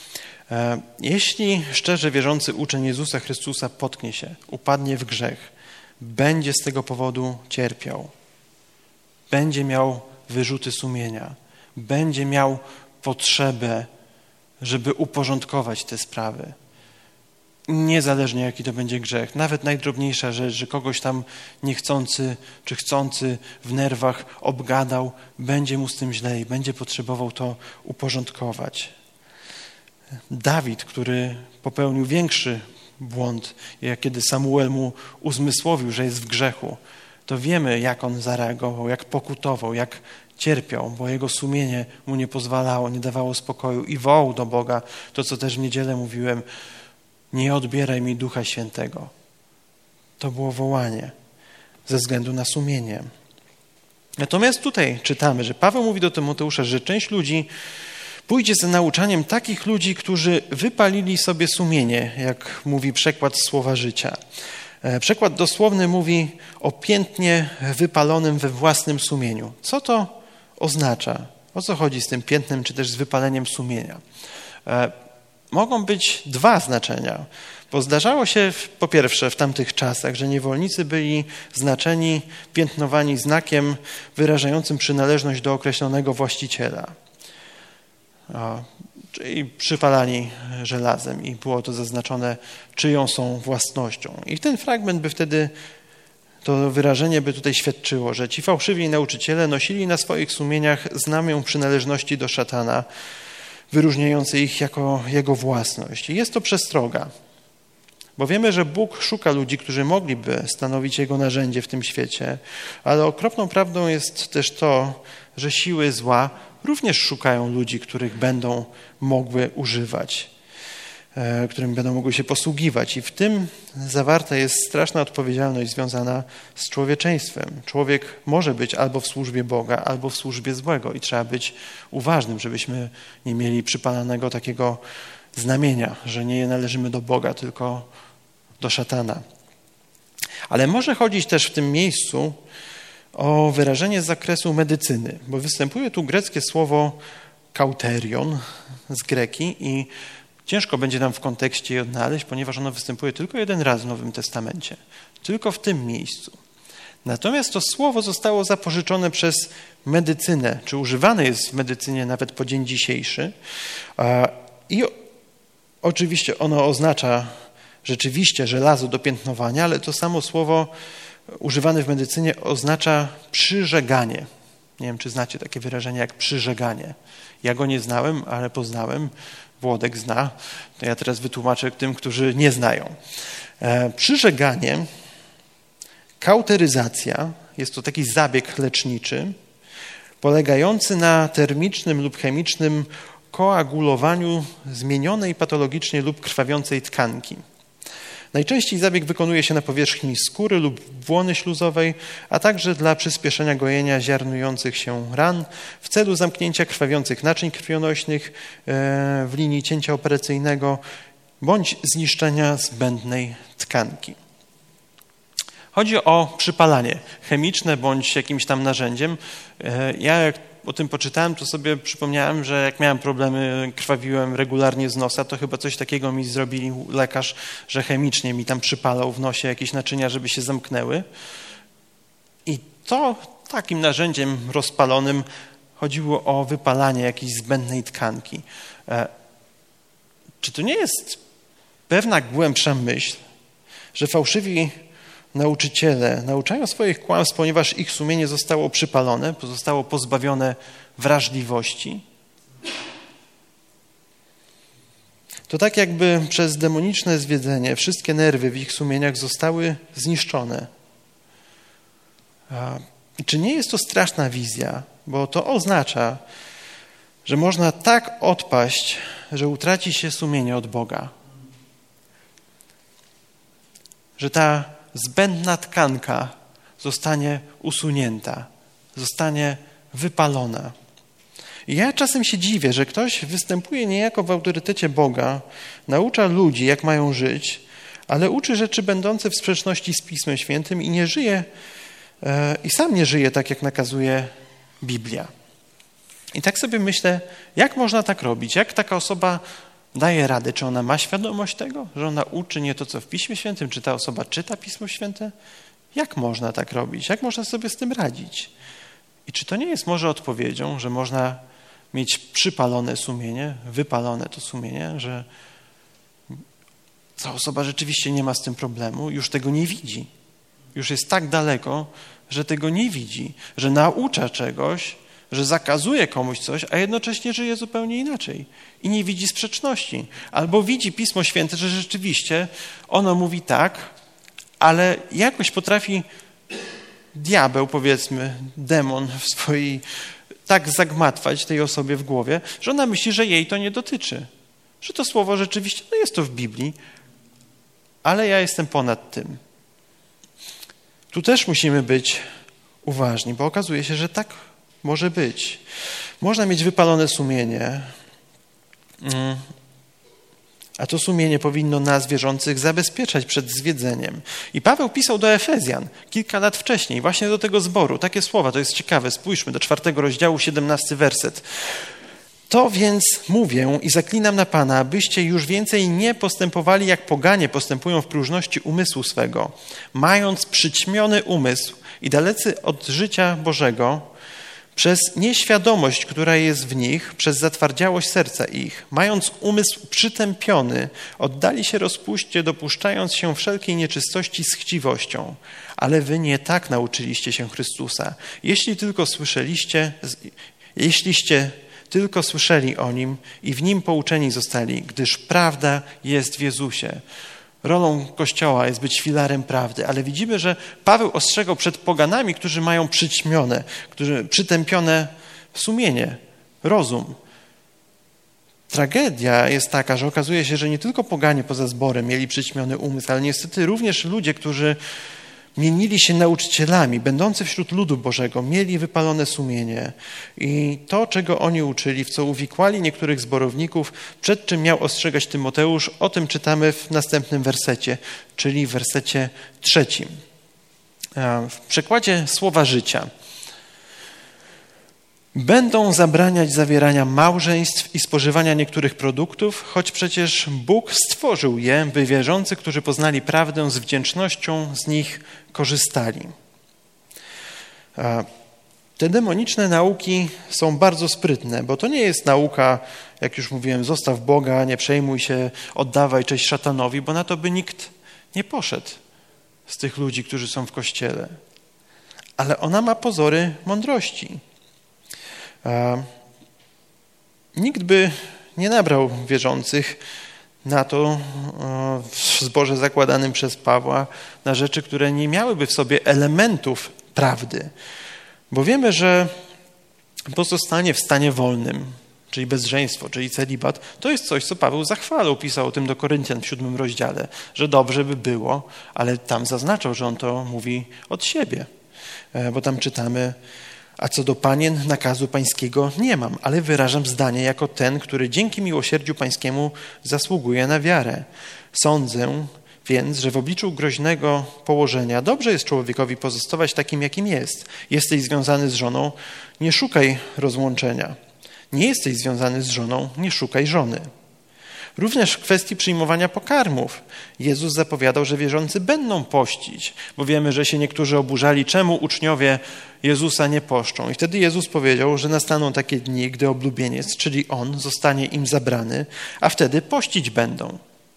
Jeśli szczerze wierzący uczeń Jezusa Chrystusa potknie się, upadnie w grzech, będzie z tego powodu cierpiał, będzie miał wyrzuty sumienia, będzie miał potrzebę, żeby uporządkować te sprawy. Niezależnie jaki to będzie grzech, nawet najdrobniejsza rzecz, że kogoś tam niechcący czy chcący w nerwach obgadał, będzie mu z tym źle i będzie potrzebował to uporządkować. Dawid, który popełnił większy błąd, jak kiedy Samuel mu uzmysłowił, że jest w grzechu, to wiemy, jak on zareagował, jak pokutował, jak cierpiał, bo jego sumienie mu nie pozwalało, nie dawało spokoju i wołał do Boga, to co też w niedzielę mówiłem: nie odbieraj mi Ducha Świętego. To było wołanie ze względu na sumienie. Natomiast tutaj czytamy, że Paweł mówi do Tymoteusza, że część ludzi pójdzie za nauczaniem takich ludzi, którzy wypalili sobie sumienie, jak mówi przekład Słowa Życia. Przekład dosłowny mówi o piętnie wypalonym we własnym sumieniu. Co to oznacza? O co chodzi z tym piętnem, czy też z wypaleniem sumienia? Mogą być dwa znaczenia, bo zdarzało się po pierwsze w tamtych czasach, że niewolnicy byli znaczeni, piętnowani znakiem wyrażającym przynależność do określonego właściciela. Czyli przypalani żelazem i było to zaznaczone, czyją są własnością. I ten fragment by wtedy, to wyrażenie by tutaj świadczyło, że ci fałszywi nauczyciele nosili na swoich sumieniach znamię przynależności do szatana, wyróżniające ich jako jego własność. I jest to przestroga, bo wiemy, że Bóg szuka ludzi, którzy mogliby stanowić Jego narzędzie w tym świecie, ale okropną prawdą jest też to, że siły zła również szukają ludzi, których będą mogły używać, którym będą mogły się posługiwać. I w tym zawarta jest straszna odpowiedzialność związana z człowieczeństwem. Człowiek może być albo w służbie Boga, albo w służbie złego i trzeba być uważnym, żebyśmy nie mieli przypalanego takiego znamienia, że nie należymy do Boga, tylko do szatana. Ale może chodzić też w tym miejscu o wyrażenie z zakresu medycyny, bo występuje tu greckie słowo kauterion z greki i ciężko będzie nam w kontekście je odnaleźć, ponieważ ono występuje tylko jeden raz w Nowym Testamencie. Tylko w tym miejscu. Natomiast to słowo zostało zapożyczone przez medycynę, czy używane jest w medycynie nawet po dzień dzisiejszy. I oczywiście ono oznacza rzeczywiście żelazo do piętnowania, ale to samo słowo używane w medycynie oznacza przyżeganie. Nie wiem, czy znacie takie wyrażenie jak przyżeganie. Ja go nie znałem, ale poznałem. Włodek zna. To ja teraz wytłumaczę tym, którzy nie znają. Przyżeganie, kauteryzacja, jest to taki zabieg leczniczy polegający na termicznym lub chemicznym koagulowaniu zmienionej patologicznie lub krwawiącej tkanki. Najczęściej zabieg wykonuje się na powierzchni skóry lub błony śluzowej, a także dla przyspieszenia gojenia ziarnujących się ran w celu zamknięcia krwawiących naczyń krwionośnych w linii cięcia operacyjnego bądź zniszczenia zbędnej tkanki. Chodzi o przypalanie chemiczne bądź jakimś tam narzędziem. Ja jak o tym poczytałem, to sobie przypomniałem, że jak miałem problemy, krwawiłem regularnie z nosa, to chyba coś takiego mi zrobili lekarz, że chemicznie mi tam przypalał w nosie jakieś naczynia, żeby się zamknęły. I to takim narzędziem rozpalonym chodziło o wypalanie jakiejś zbędnej tkanki. Czy to nie jest pewna głębsza myśl, że fałszywi nauczyciele nauczają swoich kłamstw, ponieważ ich sumienie zostało przypalone, zostało pozbawione wrażliwości? To tak jakby przez demoniczne zwiedzenie wszystkie nerwy w ich sumieniach zostały zniszczone. Czy nie jest to straszna wizja? Bo to oznacza, że można tak odpaść, że utraci się sumienie od Boga. Że ta zbędna tkanka zostanie usunięta, zostanie wypalona. I ja czasem się dziwię, że ktoś występuje niejako w autorytecie Boga, naucza ludzi, jak mają żyć, ale uczy rzeczy będące w sprzeczności z Pismem Świętym i nie żyje, i sam nie żyje tak, jak nakazuje Biblia. I tak sobie myślę, jak można tak robić? Jak taka osoba daje radę? Czy ona ma świadomość tego, że ona uczy nie to, co w Piśmie Świętym? Czy ta osoba czyta Pismo Święte? Jak można tak robić? Jak można sobie z tym radzić? I czy to nie jest może odpowiedzią, że można mieć przypalone sumienie, wypalone to sumienie, że ta osoba rzeczywiście nie ma z tym problemu, już tego nie widzi. Już jest tak daleko, że tego nie widzi, że naucza czegoś, że zakazuje komuś coś, a jednocześnie żyje zupełnie inaczej i nie widzi sprzeczności. Albo widzi Pismo Święte, że rzeczywiście ono mówi tak, ale jakoś potrafi diabeł, powiedzmy, demon w swojej tak zagmatwać tej osobie w głowie, że ona myśli, że jej to nie dotyczy. Że to słowo rzeczywiście, no jest to w Biblii, ale ja jestem ponad tym. Tu też musimy być uważni, bo okazuje się, że tak może być. Można mieć wypalone sumienie, a to sumienie powinno nas, wierzących, zabezpieczać przed zwiedzeniem. I Paweł pisał do Efezjan kilka lat wcześniej, właśnie do tego zboru. Takie słowa, to jest ciekawe. Spójrzmy do 4 rozdziału, 17 werset. To więc mówię i zaklinam na Pana, abyście już więcej nie postępowali, jak poganie postępują w próżności umysłu swego, mając przyćmiony umysł i dalecy od życia Bożego, przez nieświadomość, która jest w nich, przez zatwardziałość serca ich, mając umysł przytępiony, oddali się rozpuście, dopuszczając się wszelkiej nieczystości z chciwością. Ale wy nie tak nauczyliście się Chrystusa. Jeśliście tylko słyszeli o Nim i w Nim pouczeni zostali, gdyż prawda jest w Jezusie. Rolą Kościoła jest być filarem prawdy, ale widzimy, że Paweł ostrzegał przed poganami, którzy mają przyćmione, przytępione sumienie, rozum. Tragedia jest taka, że okazuje się, że nie tylko poganie poza zborem mieli przyćmiony umysł, ale niestety również ludzie, którzy mienili się nauczycielami, będący wśród ludu Bożego, mieli wypalone sumienie. I to, czego oni uczyli, w co uwikłali niektórych zborowników, przed czym miał ostrzegać Tymoteusz, o tym czytamy w następnym wersecie, czyli w wersecie 3. W przekładzie Słowa Życia. Będą zabraniać zawierania małżeństw i spożywania niektórych produktów, choć przecież Bóg stworzył je, by wierzący, którzy poznali prawdę, z wdzięcznością z nich korzystali. Te demoniczne nauki są bardzo sprytne, bo to nie jest nauka, jak już mówiłem, zostaw Boga, nie przejmuj się, oddawaj cześć szatanowi, bo na to by nikt nie poszedł z tych ludzi, którzy są w Kościele. Ale ona ma pozory mądrości. Nikt by nie nabrał wierzących na to w zborze zakładanym przez Pawła, na rzeczy, które nie miałyby w sobie elementów prawdy. Bo wiemy, że pozostanie w stanie wolnym, czyli bezżeństwo, czyli celibat, to jest coś, co Paweł zachwalał. Pisał o tym do Koryntian w 7 rozdziale, że dobrze by było, ale tam zaznaczał, że on to mówi od siebie. Bo tam czytamy: a co do panien, nakazu pańskiego nie mam, ale wyrażam zdanie jako ten, który dzięki miłosierdziu pańskiemu zasługuje na wiarę. Sądzę więc, że w obliczu groźnego położenia dobrze jest człowiekowi pozostawać takim, jakim jest. Jesteś związany z żoną, nie szukaj rozłączenia. Nie jesteś związany z żoną, nie szukaj żony. Również w kwestii przyjmowania pokarmów Jezus zapowiadał, że wierzący będą pościć, bo wiemy, że się niektórzy oburzali, czemu uczniowie Jezusa nie poszczą. I wtedy Jezus powiedział, że nastaną takie dni, gdy oblubieniec, czyli On, zostanie im zabrany, a wtedy pościć będą.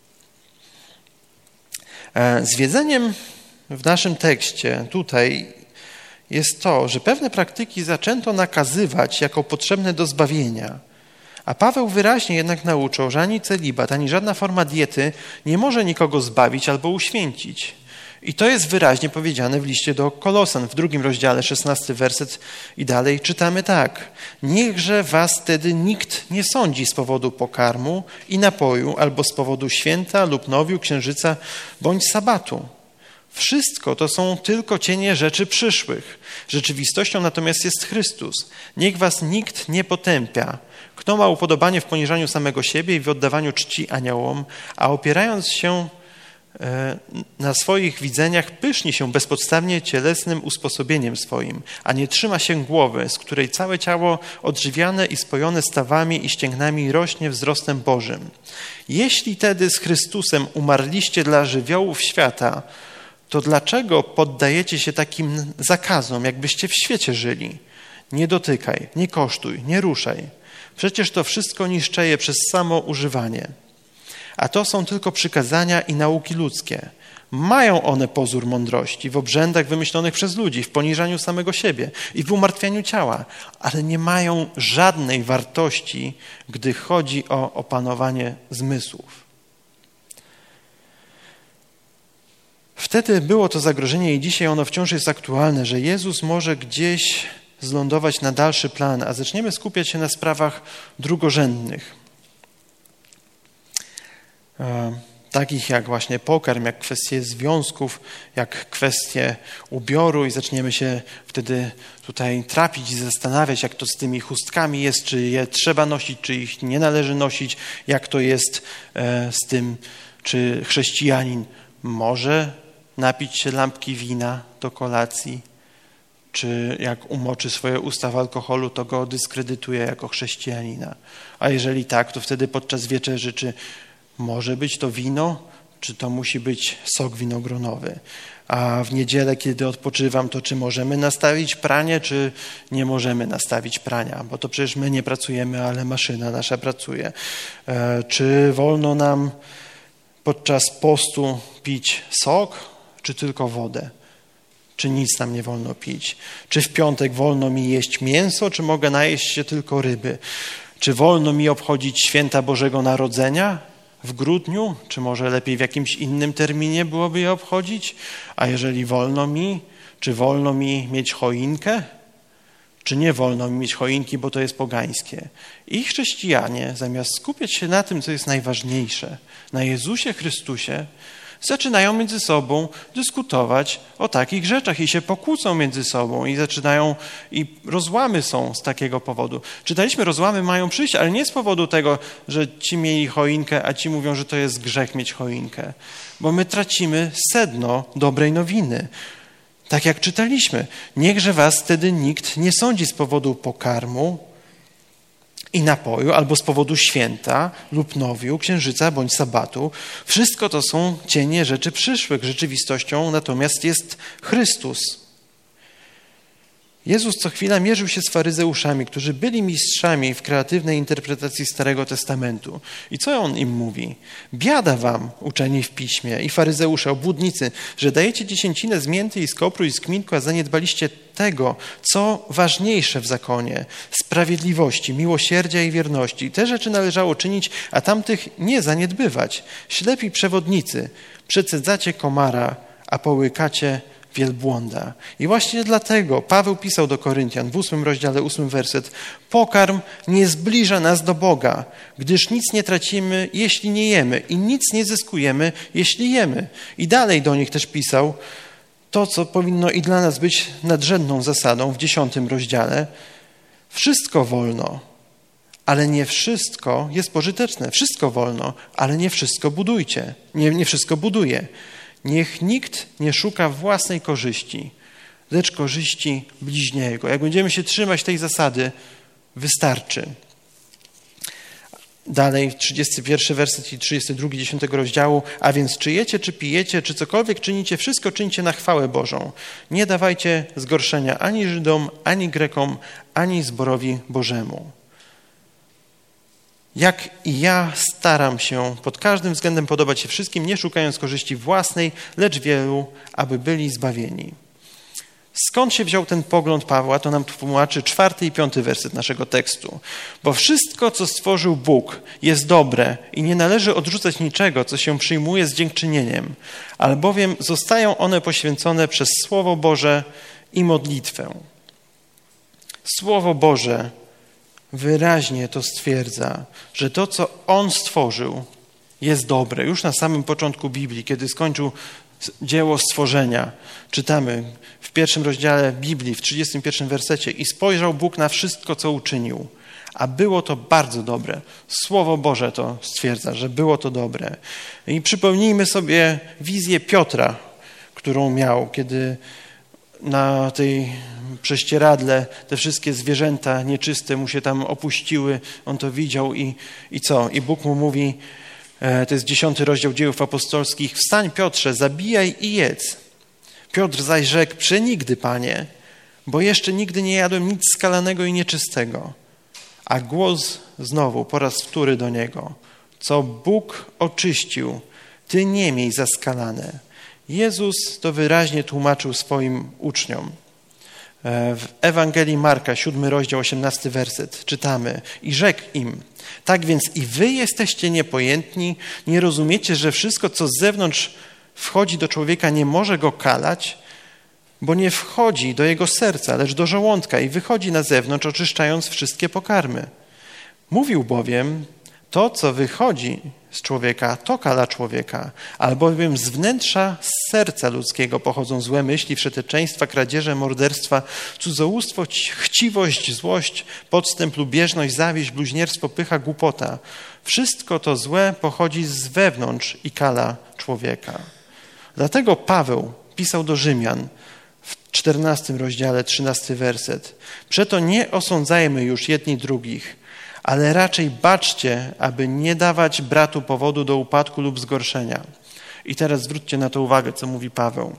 Zwiedzeniem w naszym tekście tutaj jest to, że pewne praktyki zaczęto nakazywać jako potrzebne do zbawienia. A Paweł wyraźnie jednak nauczał, że ani celibat, ani żadna forma diety nie może nikogo zbawić albo uświęcić. I to jest wyraźnie powiedziane w liście do Kolosan, w 2 rozdziale, 16 werset i dalej czytamy tak. Niechże was wtedy nikt nie sądzi z powodu pokarmu i napoju, albo z powodu święta lub nowiu, księżyca, bądź sabatu. Wszystko to są tylko cienie rzeczy przyszłych. Rzeczywistością natomiast jest Chrystus. Niech was nikt nie potępia. Kto ma upodobanie w poniżaniu samego siebie i w oddawaniu czci aniołom, a opierając się na swoich widzeniach, pyszni się bezpodstawnie cielesnym usposobieniem swoim, a nie trzyma się głowy, z której całe ciało odżywiane i spojone stawami i ścięgnami rośnie wzrostem Bożym. Jeśli tedy z Chrystusem umarliście dla żywiołów świata, to dlaczego poddajecie się takim zakazom, jakbyście w świecie żyli? Nie dotykaj, nie kosztuj, nie ruszaj. Przecież to wszystko niszczeje przez samo używanie. A to są tylko przykazania i nauki ludzkie. Mają one pozór mądrości w obrzędach wymyślonych przez ludzi, w poniżaniu samego siebie i w umartwianiu ciała, ale nie mają żadnej wartości, gdy chodzi o opanowanie zmysłów. Wtedy było to zagrożenie i dzisiaj ono wciąż jest aktualne, że Jezus może gdzieś zlądować na dalszy plan, a zaczniemy skupiać się na sprawach drugorzędnych. Takich jak właśnie pokarm, jak kwestie związków, jak kwestie ubioru i zaczniemy się wtedy tutaj trapić i zastanawiać, jak to z tymi chustkami jest, czy je trzeba nosić, czy ich nie należy nosić, jak to jest z tym, czy chrześcijanin może napić się lampki wina do kolacji, czy jak umoczy swoje usta w alkoholu, to go dyskredytuje jako chrześcijanina. A jeżeli tak, to wtedy podczas wieczerzy, czy może być to wino, czy to musi być sok winogronowy. A w niedzielę, kiedy odpoczywam, to czy możemy nastawić pranie, czy nie możemy nastawić prania, bo to przecież my nie pracujemy, ale maszyna nasza pracuje. Czy wolno nam podczas postu pić sok, czy tylko wodę? Czy nic nam nie wolno pić? Czy w piątek wolno mi jeść mięso, czy mogę najeść się tylko ryby? Czy wolno mi obchodzić święta Bożego Narodzenia w grudniu? Czy może lepiej w jakimś innym terminie byłoby je obchodzić? A jeżeli wolno mi, czy wolno mi mieć choinkę? Czy nie wolno mi mieć choinki, bo to jest pogańskie? I chrześcijanie, zamiast skupiać się na tym, co jest najważniejsze, na Jezusie Chrystusie, zaczynają między sobą dyskutować o takich rzeczach i się pokłócą między sobą i rozłamy są z takiego powodu. Czytaliśmy, rozłamy mają przyjść, ale nie z powodu tego, że ci mieli choinkę, a ci mówią, że to jest grzech mieć choinkę. Bo my tracimy sedno dobrej nowiny. Tak jak czytaliśmy, niechże was wtedy nikt nie sądzi z powodu pokarmu i napoju, albo z powodu święta lub nowiu, księżyca bądź sabatu. Wszystko to są cienie rzeczy przyszłych. Rzeczywistością natomiast jest Chrystus. Jezus co chwila mierzył się z faryzeuszami, którzy byli mistrzami w kreatywnej interpretacji Starego Testamentu. I co on im mówi? Biada wam, uczeni w piśmie i faryzeusze, obłudnicy, że dajecie dziesięcinę z mięty i z kopru i z kminku, a zaniedbaliście tego, co ważniejsze w zakonie, sprawiedliwości, miłosierdzia i wierności. Te rzeczy należało czynić, a tamtych nie zaniedbywać. Ślepi przewodnicy, przecedzacie komara, a połykacie wielbłąda. I właśnie dlatego Paweł pisał do Koryntian w 8 rozdziale, 8 werset: pokarm nie zbliża nas do Boga, gdyż nic nie tracimy, jeśli nie jemy, i nic nie zyskujemy, jeśli jemy. I dalej do nich też pisał to, co powinno i dla nas być nadrzędną zasadą w 10 rozdziale. Wszystko wolno, ale nie wszystko jest pożyteczne. Wszystko wolno, ale nie wszystko budujcie. Nie wszystko buduje. Niech nikt nie szuka własnej korzyści, lecz korzyści bliźniego. Jak będziemy się trzymać tej zasady, wystarczy. Dalej 31 werset i 32 10 rozdziału. A więc czy jecie, czy pijecie, czy cokolwiek czynicie, wszystko czyńcie na chwałę Bożą. Nie dawajcie zgorszenia ani Żydom, ani Grekom, ani zborowi Bożemu. Jak i ja staram się pod każdym względem podobać się wszystkim, nie szukając korzyści własnej, lecz wielu, aby byli zbawieni. Skąd się wziął ten pogląd Pawła, to nam tłumaczy 4 i 5 werset naszego tekstu. Bo wszystko, co stworzył Bóg, jest dobre i nie należy odrzucać niczego, co się przyjmuje z dziękczynieniem, albowiem zostają one poświęcone przez Słowo Boże i modlitwę. Słowo Boże wyraźnie to stwierdza, że to, co On stworzył, jest dobre. Już na samym początku Biblii, kiedy skończył dzieło stworzenia, czytamy w 1 rozdziale Biblii, w 31 wersecie: i spojrzał Bóg na wszystko, co uczynił, a było to bardzo dobre. Słowo Boże to stwierdza, że było to dobre. I przypomnijmy sobie wizję Piotra, którą miał, kiedy na tej prześcieradle te wszystkie zwierzęta nieczyste mu się tam opuściły. On to widział i co? I Bóg mu mówi, to jest 10 rozdział Dziejów Apostolskich: wstań, Piotrze, zabijaj i jedz. Piotr zaś rzekł: przenigdy, Panie, bo jeszcze nigdy nie jadłem nic skalanego i nieczystego. A głos znowu po raz wtóry do niego: co Bóg oczyścił, ty nie miej za skalane. Jezus to wyraźnie tłumaczył swoim uczniom. W Ewangelii Marka, 7 rozdział, 18 werset czytamy: i rzekł im: tak więc i wy jesteście niepojętni, nie rozumiecie, że wszystko, co z zewnątrz wchodzi do człowieka, nie może go kalać, bo nie wchodzi do jego serca, lecz do żołądka i wychodzi na zewnątrz, oczyszczając wszystkie pokarmy. Mówił bowiem: to, co wychodzi z człowieka, to kala człowieka, albowiem z wnętrza, z serca ludzkiego pochodzą złe myśli, wszeteczeństwa, kradzieże, morderstwa, cudzołóstwo, chciwość, złość, podstęp, lubieżność, zawiść, bluźnierstwo, pycha, głupota. Wszystko to złe pochodzi z wewnątrz i kala człowieka. Dlatego Paweł pisał do Rzymian w 14 rozdziale, 13 werset: przeto nie osądzajmy już jedni drugich, ale raczej baczcie, aby nie dawać bratu powodu do upadku lub zgorszenia. I teraz zwróćcie na to uwagę, co mówi Paweł.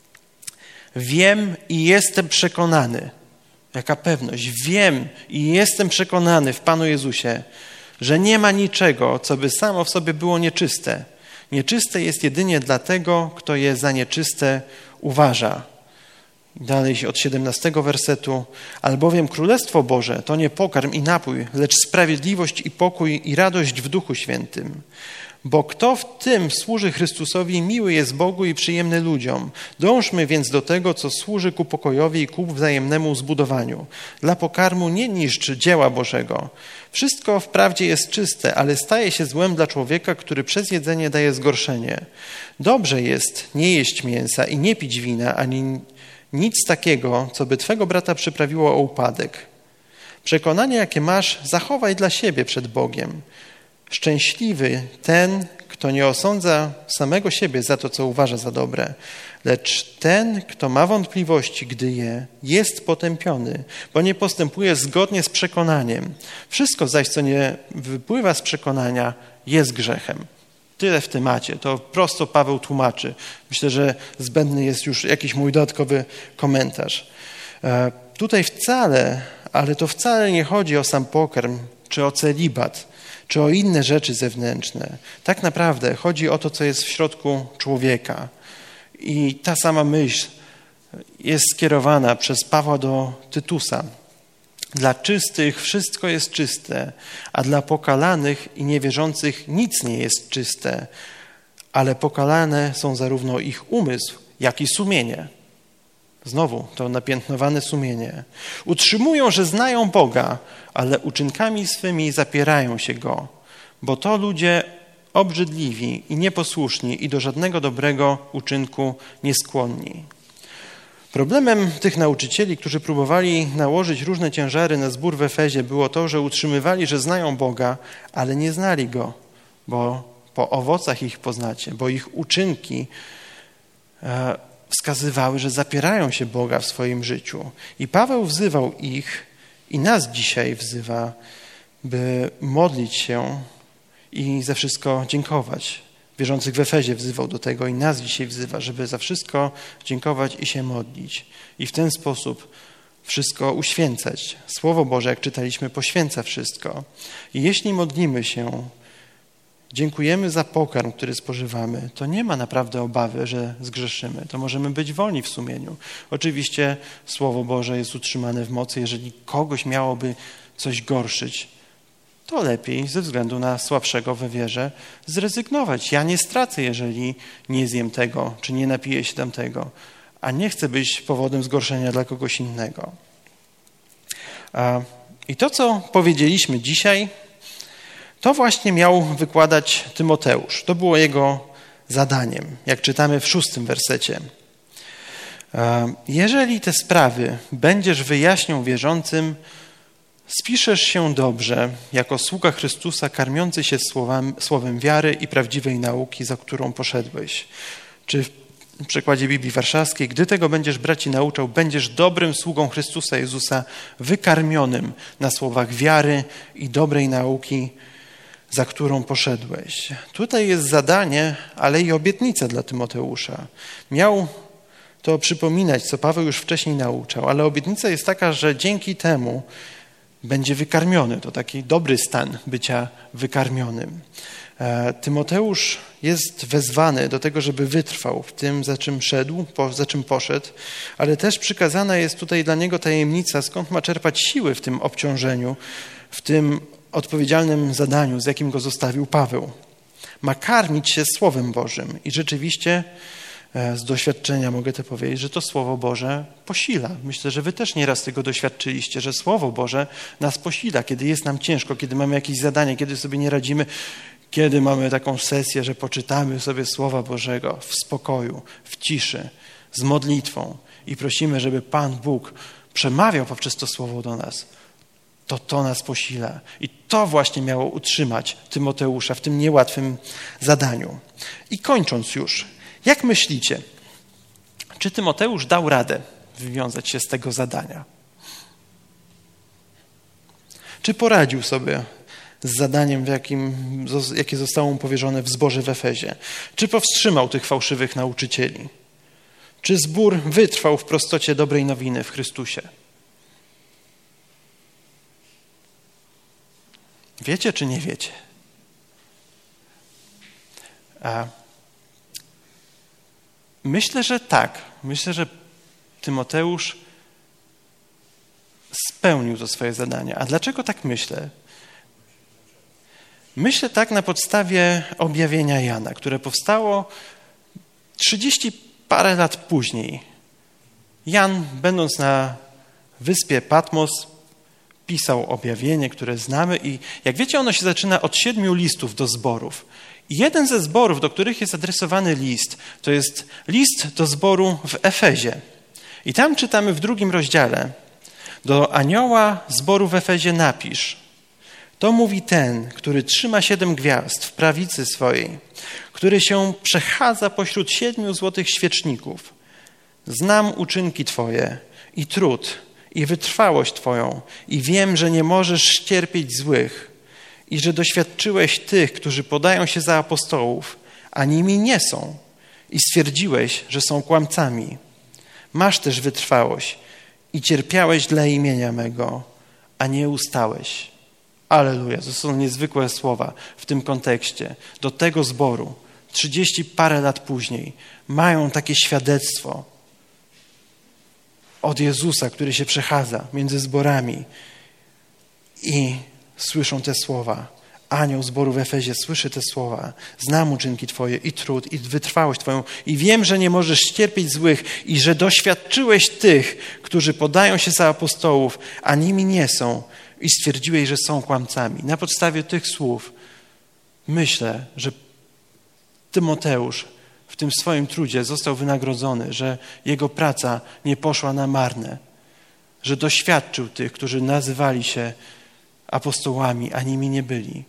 Wiem i jestem przekonany, jaka pewność, wiem i jestem przekonany w Panu Jezusie, że nie ma niczego, co by samo w sobie było nieczyste. Nieczyste jest jedynie dla tego, kto je za nieczyste uważa. Dalej od 17 wersetu: albowiem Królestwo Boże to nie pokarm i napój, lecz sprawiedliwość i pokój i radość w Duchu Świętym. Bo kto w tym służy Chrystusowi, miły jest Bogu i przyjemny ludziom. Dążmy więc do tego, co służy ku pokojowi i ku wzajemnemu zbudowaniu. Dla pokarmu nie niszcz dzieła Bożego. Wszystko wprawdzie jest czyste, ale staje się złem dla człowieka, który przez jedzenie daje zgorszenie. Dobrze jest nie jeść mięsa i nie pić wina, ani nic takiego, co by twego brata przyprawiło o upadek. Przekonanie, jakie masz, zachowaj dla siebie przed Bogiem. Szczęśliwy ten, kto nie osądza samego siebie za to, co uważa za dobre, lecz ten, kto ma wątpliwości, gdy je, jest potępiony, bo nie postępuje zgodnie z przekonaniem. Wszystko zaś, co nie wypływa z przekonania, jest grzechem. Tyle w temacie. To prosto Paweł tłumaczy. Myślę, że zbędny jest już jakiś mój dodatkowy komentarz. Tutaj wcale nie chodzi o sam pokarm, czy o celibat, czy o inne rzeczy zewnętrzne. Tak naprawdę chodzi o to, co jest w środku człowieka. I ta sama myśl jest skierowana przez Pawła do Tytusa. Dla czystych wszystko jest czyste, a dla pokalanych i niewierzących nic nie jest czyste, ale pokalane są zarówno ich umysł, jak i sumienie. Znowu to napiętnowane sumienie. Utrzymują, że znają Boga, ale uczynkami swymi zapierają się Go, bo to ludzie obrzydliwi i nieposłuszni i do żadnego dobrego uczynku nieskłonni. Problemem tych nauczycieli, którzy próbowali nałożyć różne ciężary na zbór w Efezie, było to, że utrzymywali, że znają Boga, ale nie znali Go, bo po owocach ich poznacie, bo ich uczynki wskazywały, że zapierają się Boga w swoim życiu. I Paweł wzywał ich i nas dzisiaj wzywa, by modlić się i za wszystko dziękować. Wierzących w Efezie wzywał do tego i nas dzisiaj wzywa, żeby za wszystko dziękować i się modlić. I w ten sposób wszystko uświęcać. Słowo Boże, jak czytaliśmy, poświęca wszystko. I jeśli modlimy się, dziękujemy za pokarm, który spożywamy, to nie ma naprawdę obawy, że zgrzeszymy. To możemy być wolni w sumieniu. Oczywiście Słowo Boże jest utrzymane w mocy. Jeżeli kogoś miałoby coś gorszyć, to lepiej ze względu na słabszego we wierze zrezygnować. Ja nie stracę, jeżeli nie zjem tego, czy nie napiję się tamtego, a nie chcę być powodem zgorszenia dla kogoś innego. I to, co powiedzieliśmy dzisiaj, to właśnie miał wykładać Tymoteusz. To było jego zadaniem, jak czytamy w 6 wersecie. Jeżeli te sprawy będziesz wyjaśniał wierzącym, spiszesz się dobrze, jako sługa Chrystusa, karmiący się słowem wiary i prawdziwej nauki, za którą poszedłeś. Czy w przekładzie Biblii Warszawskiej, gdy tego będziesz brać i nauczał, będziesz dobrym sługą Chrystusa Jezusa, wykarmionym na słowach wiary i dobrej nauki, za którą poszedłeś. Tutaj jest zadanie, ale i obietnica dla Tymoteusza. Miał to przypominać, co Paweł już wcześniej nauczał, ale obietnica jest taka, że dzięki temu będzie wykarmiony. To taki dobry stan bycia wykarmionym. Tymoteusz jest wezwany do tego, żeby wytrwał w tym, za czym szedł, za czym poszedł, ale też przykazana jest tutaj dla niego tajemnica, skąd ma czerpać siły w tym obciążeniu, w tym odpowiedzialnym zadaniu, z jakim go zostawił Paweł. Ma karmić się Słowem Bożym i rzeczywiście z doświadczenia mogę to powiedzieć, że to Słowo Boże posila. Myślę, że wy też nieraz tego doświadczyliście, że Słowo Boże nas posila, kiedy jest nam ciężko, kiedy mamy jakieś zadanie, kiedy sobie nie radzimy, kiedy mamy taką sesję, że poczytamy sobie Słowa Bożego w spokoju, w ciszy, z modlitwą i prosimy, żeby Pan Bóg przemawiał poprzez to Słowo do nas. To nas posila. I to właśnie miało utrzymać Tymoteusza w tym niełatwym zadaniu. I kończąc już, jak myślicie, czy Tymoteusz dał radę wywiązać się z tego zadania? Czy poradził sobie z zadaniem, jakie zostało mu powierzone w zborze w Efezie? Czy powstrzymał tych fałszywych nauczycieli? Czy zbór wytrwał w prostocie dobrej nowiny w Chrystusie? Wiecie czy nie wiecie? Myślę, że tak. Myślę, że Tymoteusz spełnił to swoje zadanie. A dlaczego tak myślę? Myślę tak na podstawie objawienia Jana, które powstało 30 parę lat później. Jan, będąc na wyspie Patmos, pisał objawienie, które znamy i jak wiecie, ono się zaczyna od 7 listów do zborów. I jeden ze zborów, do których jest adresowany list, to jest list do zboru w Efezie. I tam czytamy w 2 rozdziale: do anioła zboru w Efezie napisz: to mówi ten, który trzyma 7 gwiazd w prawicy swojej, który się przechadza pośród 7 złotych świeczników. Znam uczynki Twoje i trud, i wytrwałość Twoją, i wiem, że nie możesz ścierpieć złych, i że doświadczyłeś tych, którzy podają się za apostołów, a nimi nie są, i stwierdziłeś, że są kłamcami. Masz też wytrwałość i cierpiałeś dla imienia mego, a nie ustałeś. Alleluja, to są niezwykłe słowa w tym kontekście. Do tego zboru 30 parę lat później mają takie świadectwo od Jezusa, który się przechadza między zborami i słyszą te słowa. Anioł zboru w Efezie słyszy te słowa. Znam uczynki Twoje i trud, i wytrwałość Twoją i wiem, że nie możesz cierpieć złych i że doświadczyłeś tych, którzy podają się za apostołów, a nimi nie są i stwierdziłeś, że są kłamcami. Na podstawie tych słów myślę, że Tymoteusz w tym swoim trudzie został wynagrodzony, że jego praca nie poszła na marne, że doświadczył tych, którzy nazywali się apostołami, a nimi nie byli.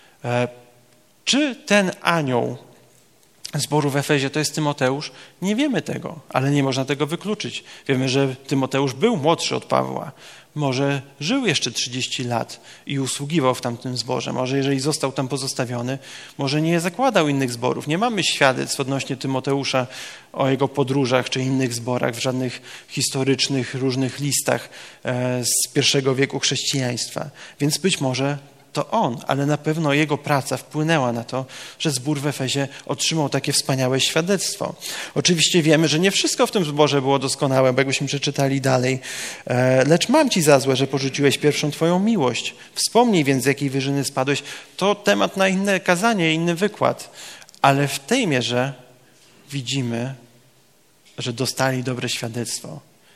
Czy ten anioł zboru w Efezie to jest Tymoteusz? Nie wiemy tego, ale nie można tego wykluczyć. Wiemy, że Tymoteusz był młodszy od Pawła. Może żył jeszcze 30 lat i usługiwał w tamtym zborze. Może jeżeli został tam pozostawiony, może nie zakładał innych zborów. Nie mamy świadectw odnośnie Tymoteusza o jego podróżach czy innych zborach w żadnych historycznych, różnych listach z I wieku chrześcijaństwa. Więc być może to on, ale na pewno jego praca wpłynęła na to, że zbór w Efezie otrzymał takie wspaniałe świadectwo. Oczywiście wiemy, że nie wszystko w tym zborze było doskonałe, bo jakbyśmy przeczytali dalej. Lecz mam ci za złe, że porzuciłeś pierwszą twoją miłość. Wspomnij więc, z jakiej wyżyny spadłeś. To temat na inne kazanie, inny wykład. Ale w tej mierze widzimy, że dostali dobre świadectwo.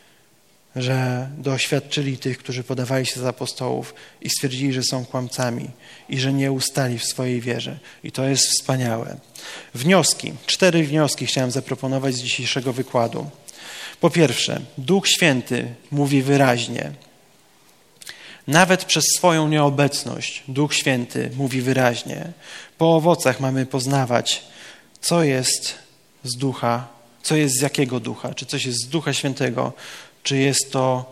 Że doświadczyli tych, którzy podawali się za apostołów i stwierdzili, że są kłamcami i że nie ustali w swojej wierze. I to jest wspaniałe. Wnioski. 4 wnioski chciałem zaproponować z dzisiejszego wykładu. Po pierwsze, Duch Święty mówi wyraźnie. Nawet przez swoją nieobecność Duch Święty mówi wyraźnie. Po owocach mamy poznawać, co jest z ducha, co jest z jakiego ducha, czy coś jest z Ducha Świętego, czy jest to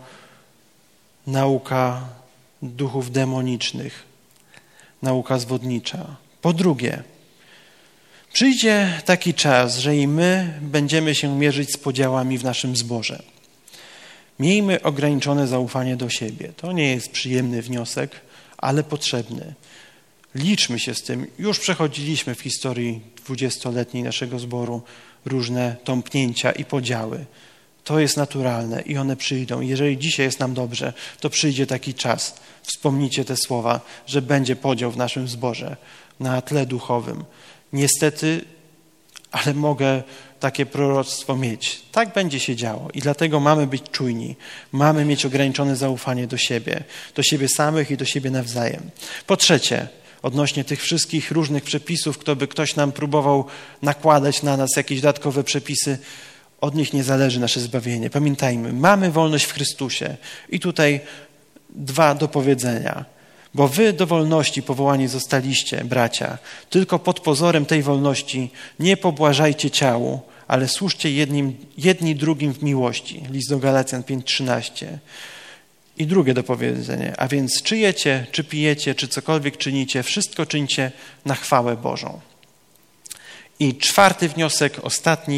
nauka duchów demonicznych, nauka zwodnicza. Po drugie, przyjdzie taki czas, że i my będziemy się mierzyć z podziałami w naszym zborze. Miejmy ograniczone zaufanie do siebie. To nie jest przyjemny wniosek, ale potrzebny. Liczmy się z tym. Już przechodziliśmy w historii 20-letniej naszego zboru różne tąpnięcia i podziały. To jest naturalne i one przyjdą. Jeżeli dzisiaj jest nam dobrze, to przyjdzie taki czas. Wspomnijcie te słowa, że będzie podział w naszym zborze na tle duchowym. Niestety, ale mogę takie proroctwo mieć. Tak będzie się działo i dlatego mamy być czujni. Mamy mieć ograniczone zaufanie do siebie samych i do siebie nawzajem. Po trzecie, odnośnie tych wszystkich różnych przepisów, ktoś nam próbował nakładać na nas jakieś dodatkowe przepisy, od nich nie zależy nasze zbawienie. Pamiętajmy, mamy wolność w Chrystusie. I tutaj 2 do powiedzenia. Bo wy do wolności powołani zostaliście, bracia. Tylko pod pozorem tej wolności nie pobłażajcie ciału, ale służcie jedni drugim w miłości. List do Galacjan 5:13. I drugie do powiedzenia. A więc czy jecie, czy pijecie, czy cokolwiek czynicie, wszystko czyńcie na chwałę Bożą. I 4 wniosek, ostatni.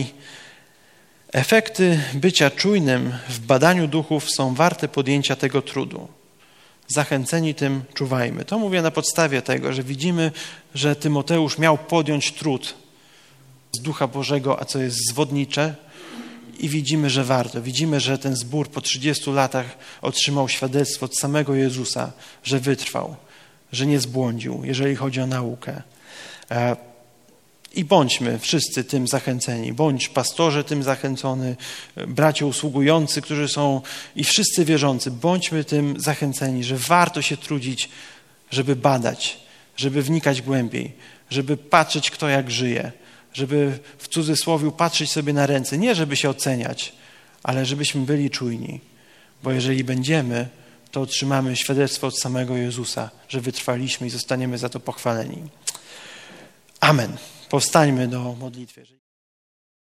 Efekty bycia czujnym w badaniu duchów są warte podjęcia tego trudu. Zachęceni tym czuwajmy. To mówię na podstawie tego, że widzimy, że Tymoteusz miał podjąć trud z Ducha Bożego, a co jest zwodnicze, i widzimy, że warto. Widzimy, że ten zbór po 30 latach otrzymał świadectwo od samego Jezusa, że wytrwał, że nie zbłądził, jeżeli chodzi o naukę. I bądźmy wszyscy tym zachęceni. Bądź pastorze tym zachęcony, bracia usługujący, którzy są i wszyscy wierzący. Bądźmy tym zachęceni, że warto się trudzić, żeby badać, żeby wnikać głębiej, żeby patrzeć, kto jak żyje, żeby w cudzysłowie patrzeć sobie na ręce. Nie, żeby się oceniać, ale żebyśmy byli czujni. Bo jeżeli będziemy, to otrzymamy świadectwo od samego Jezusa, że wytrwaliśmy i zostaniemy za to pochwaleni. Amen. Powstańmy do modlitwy.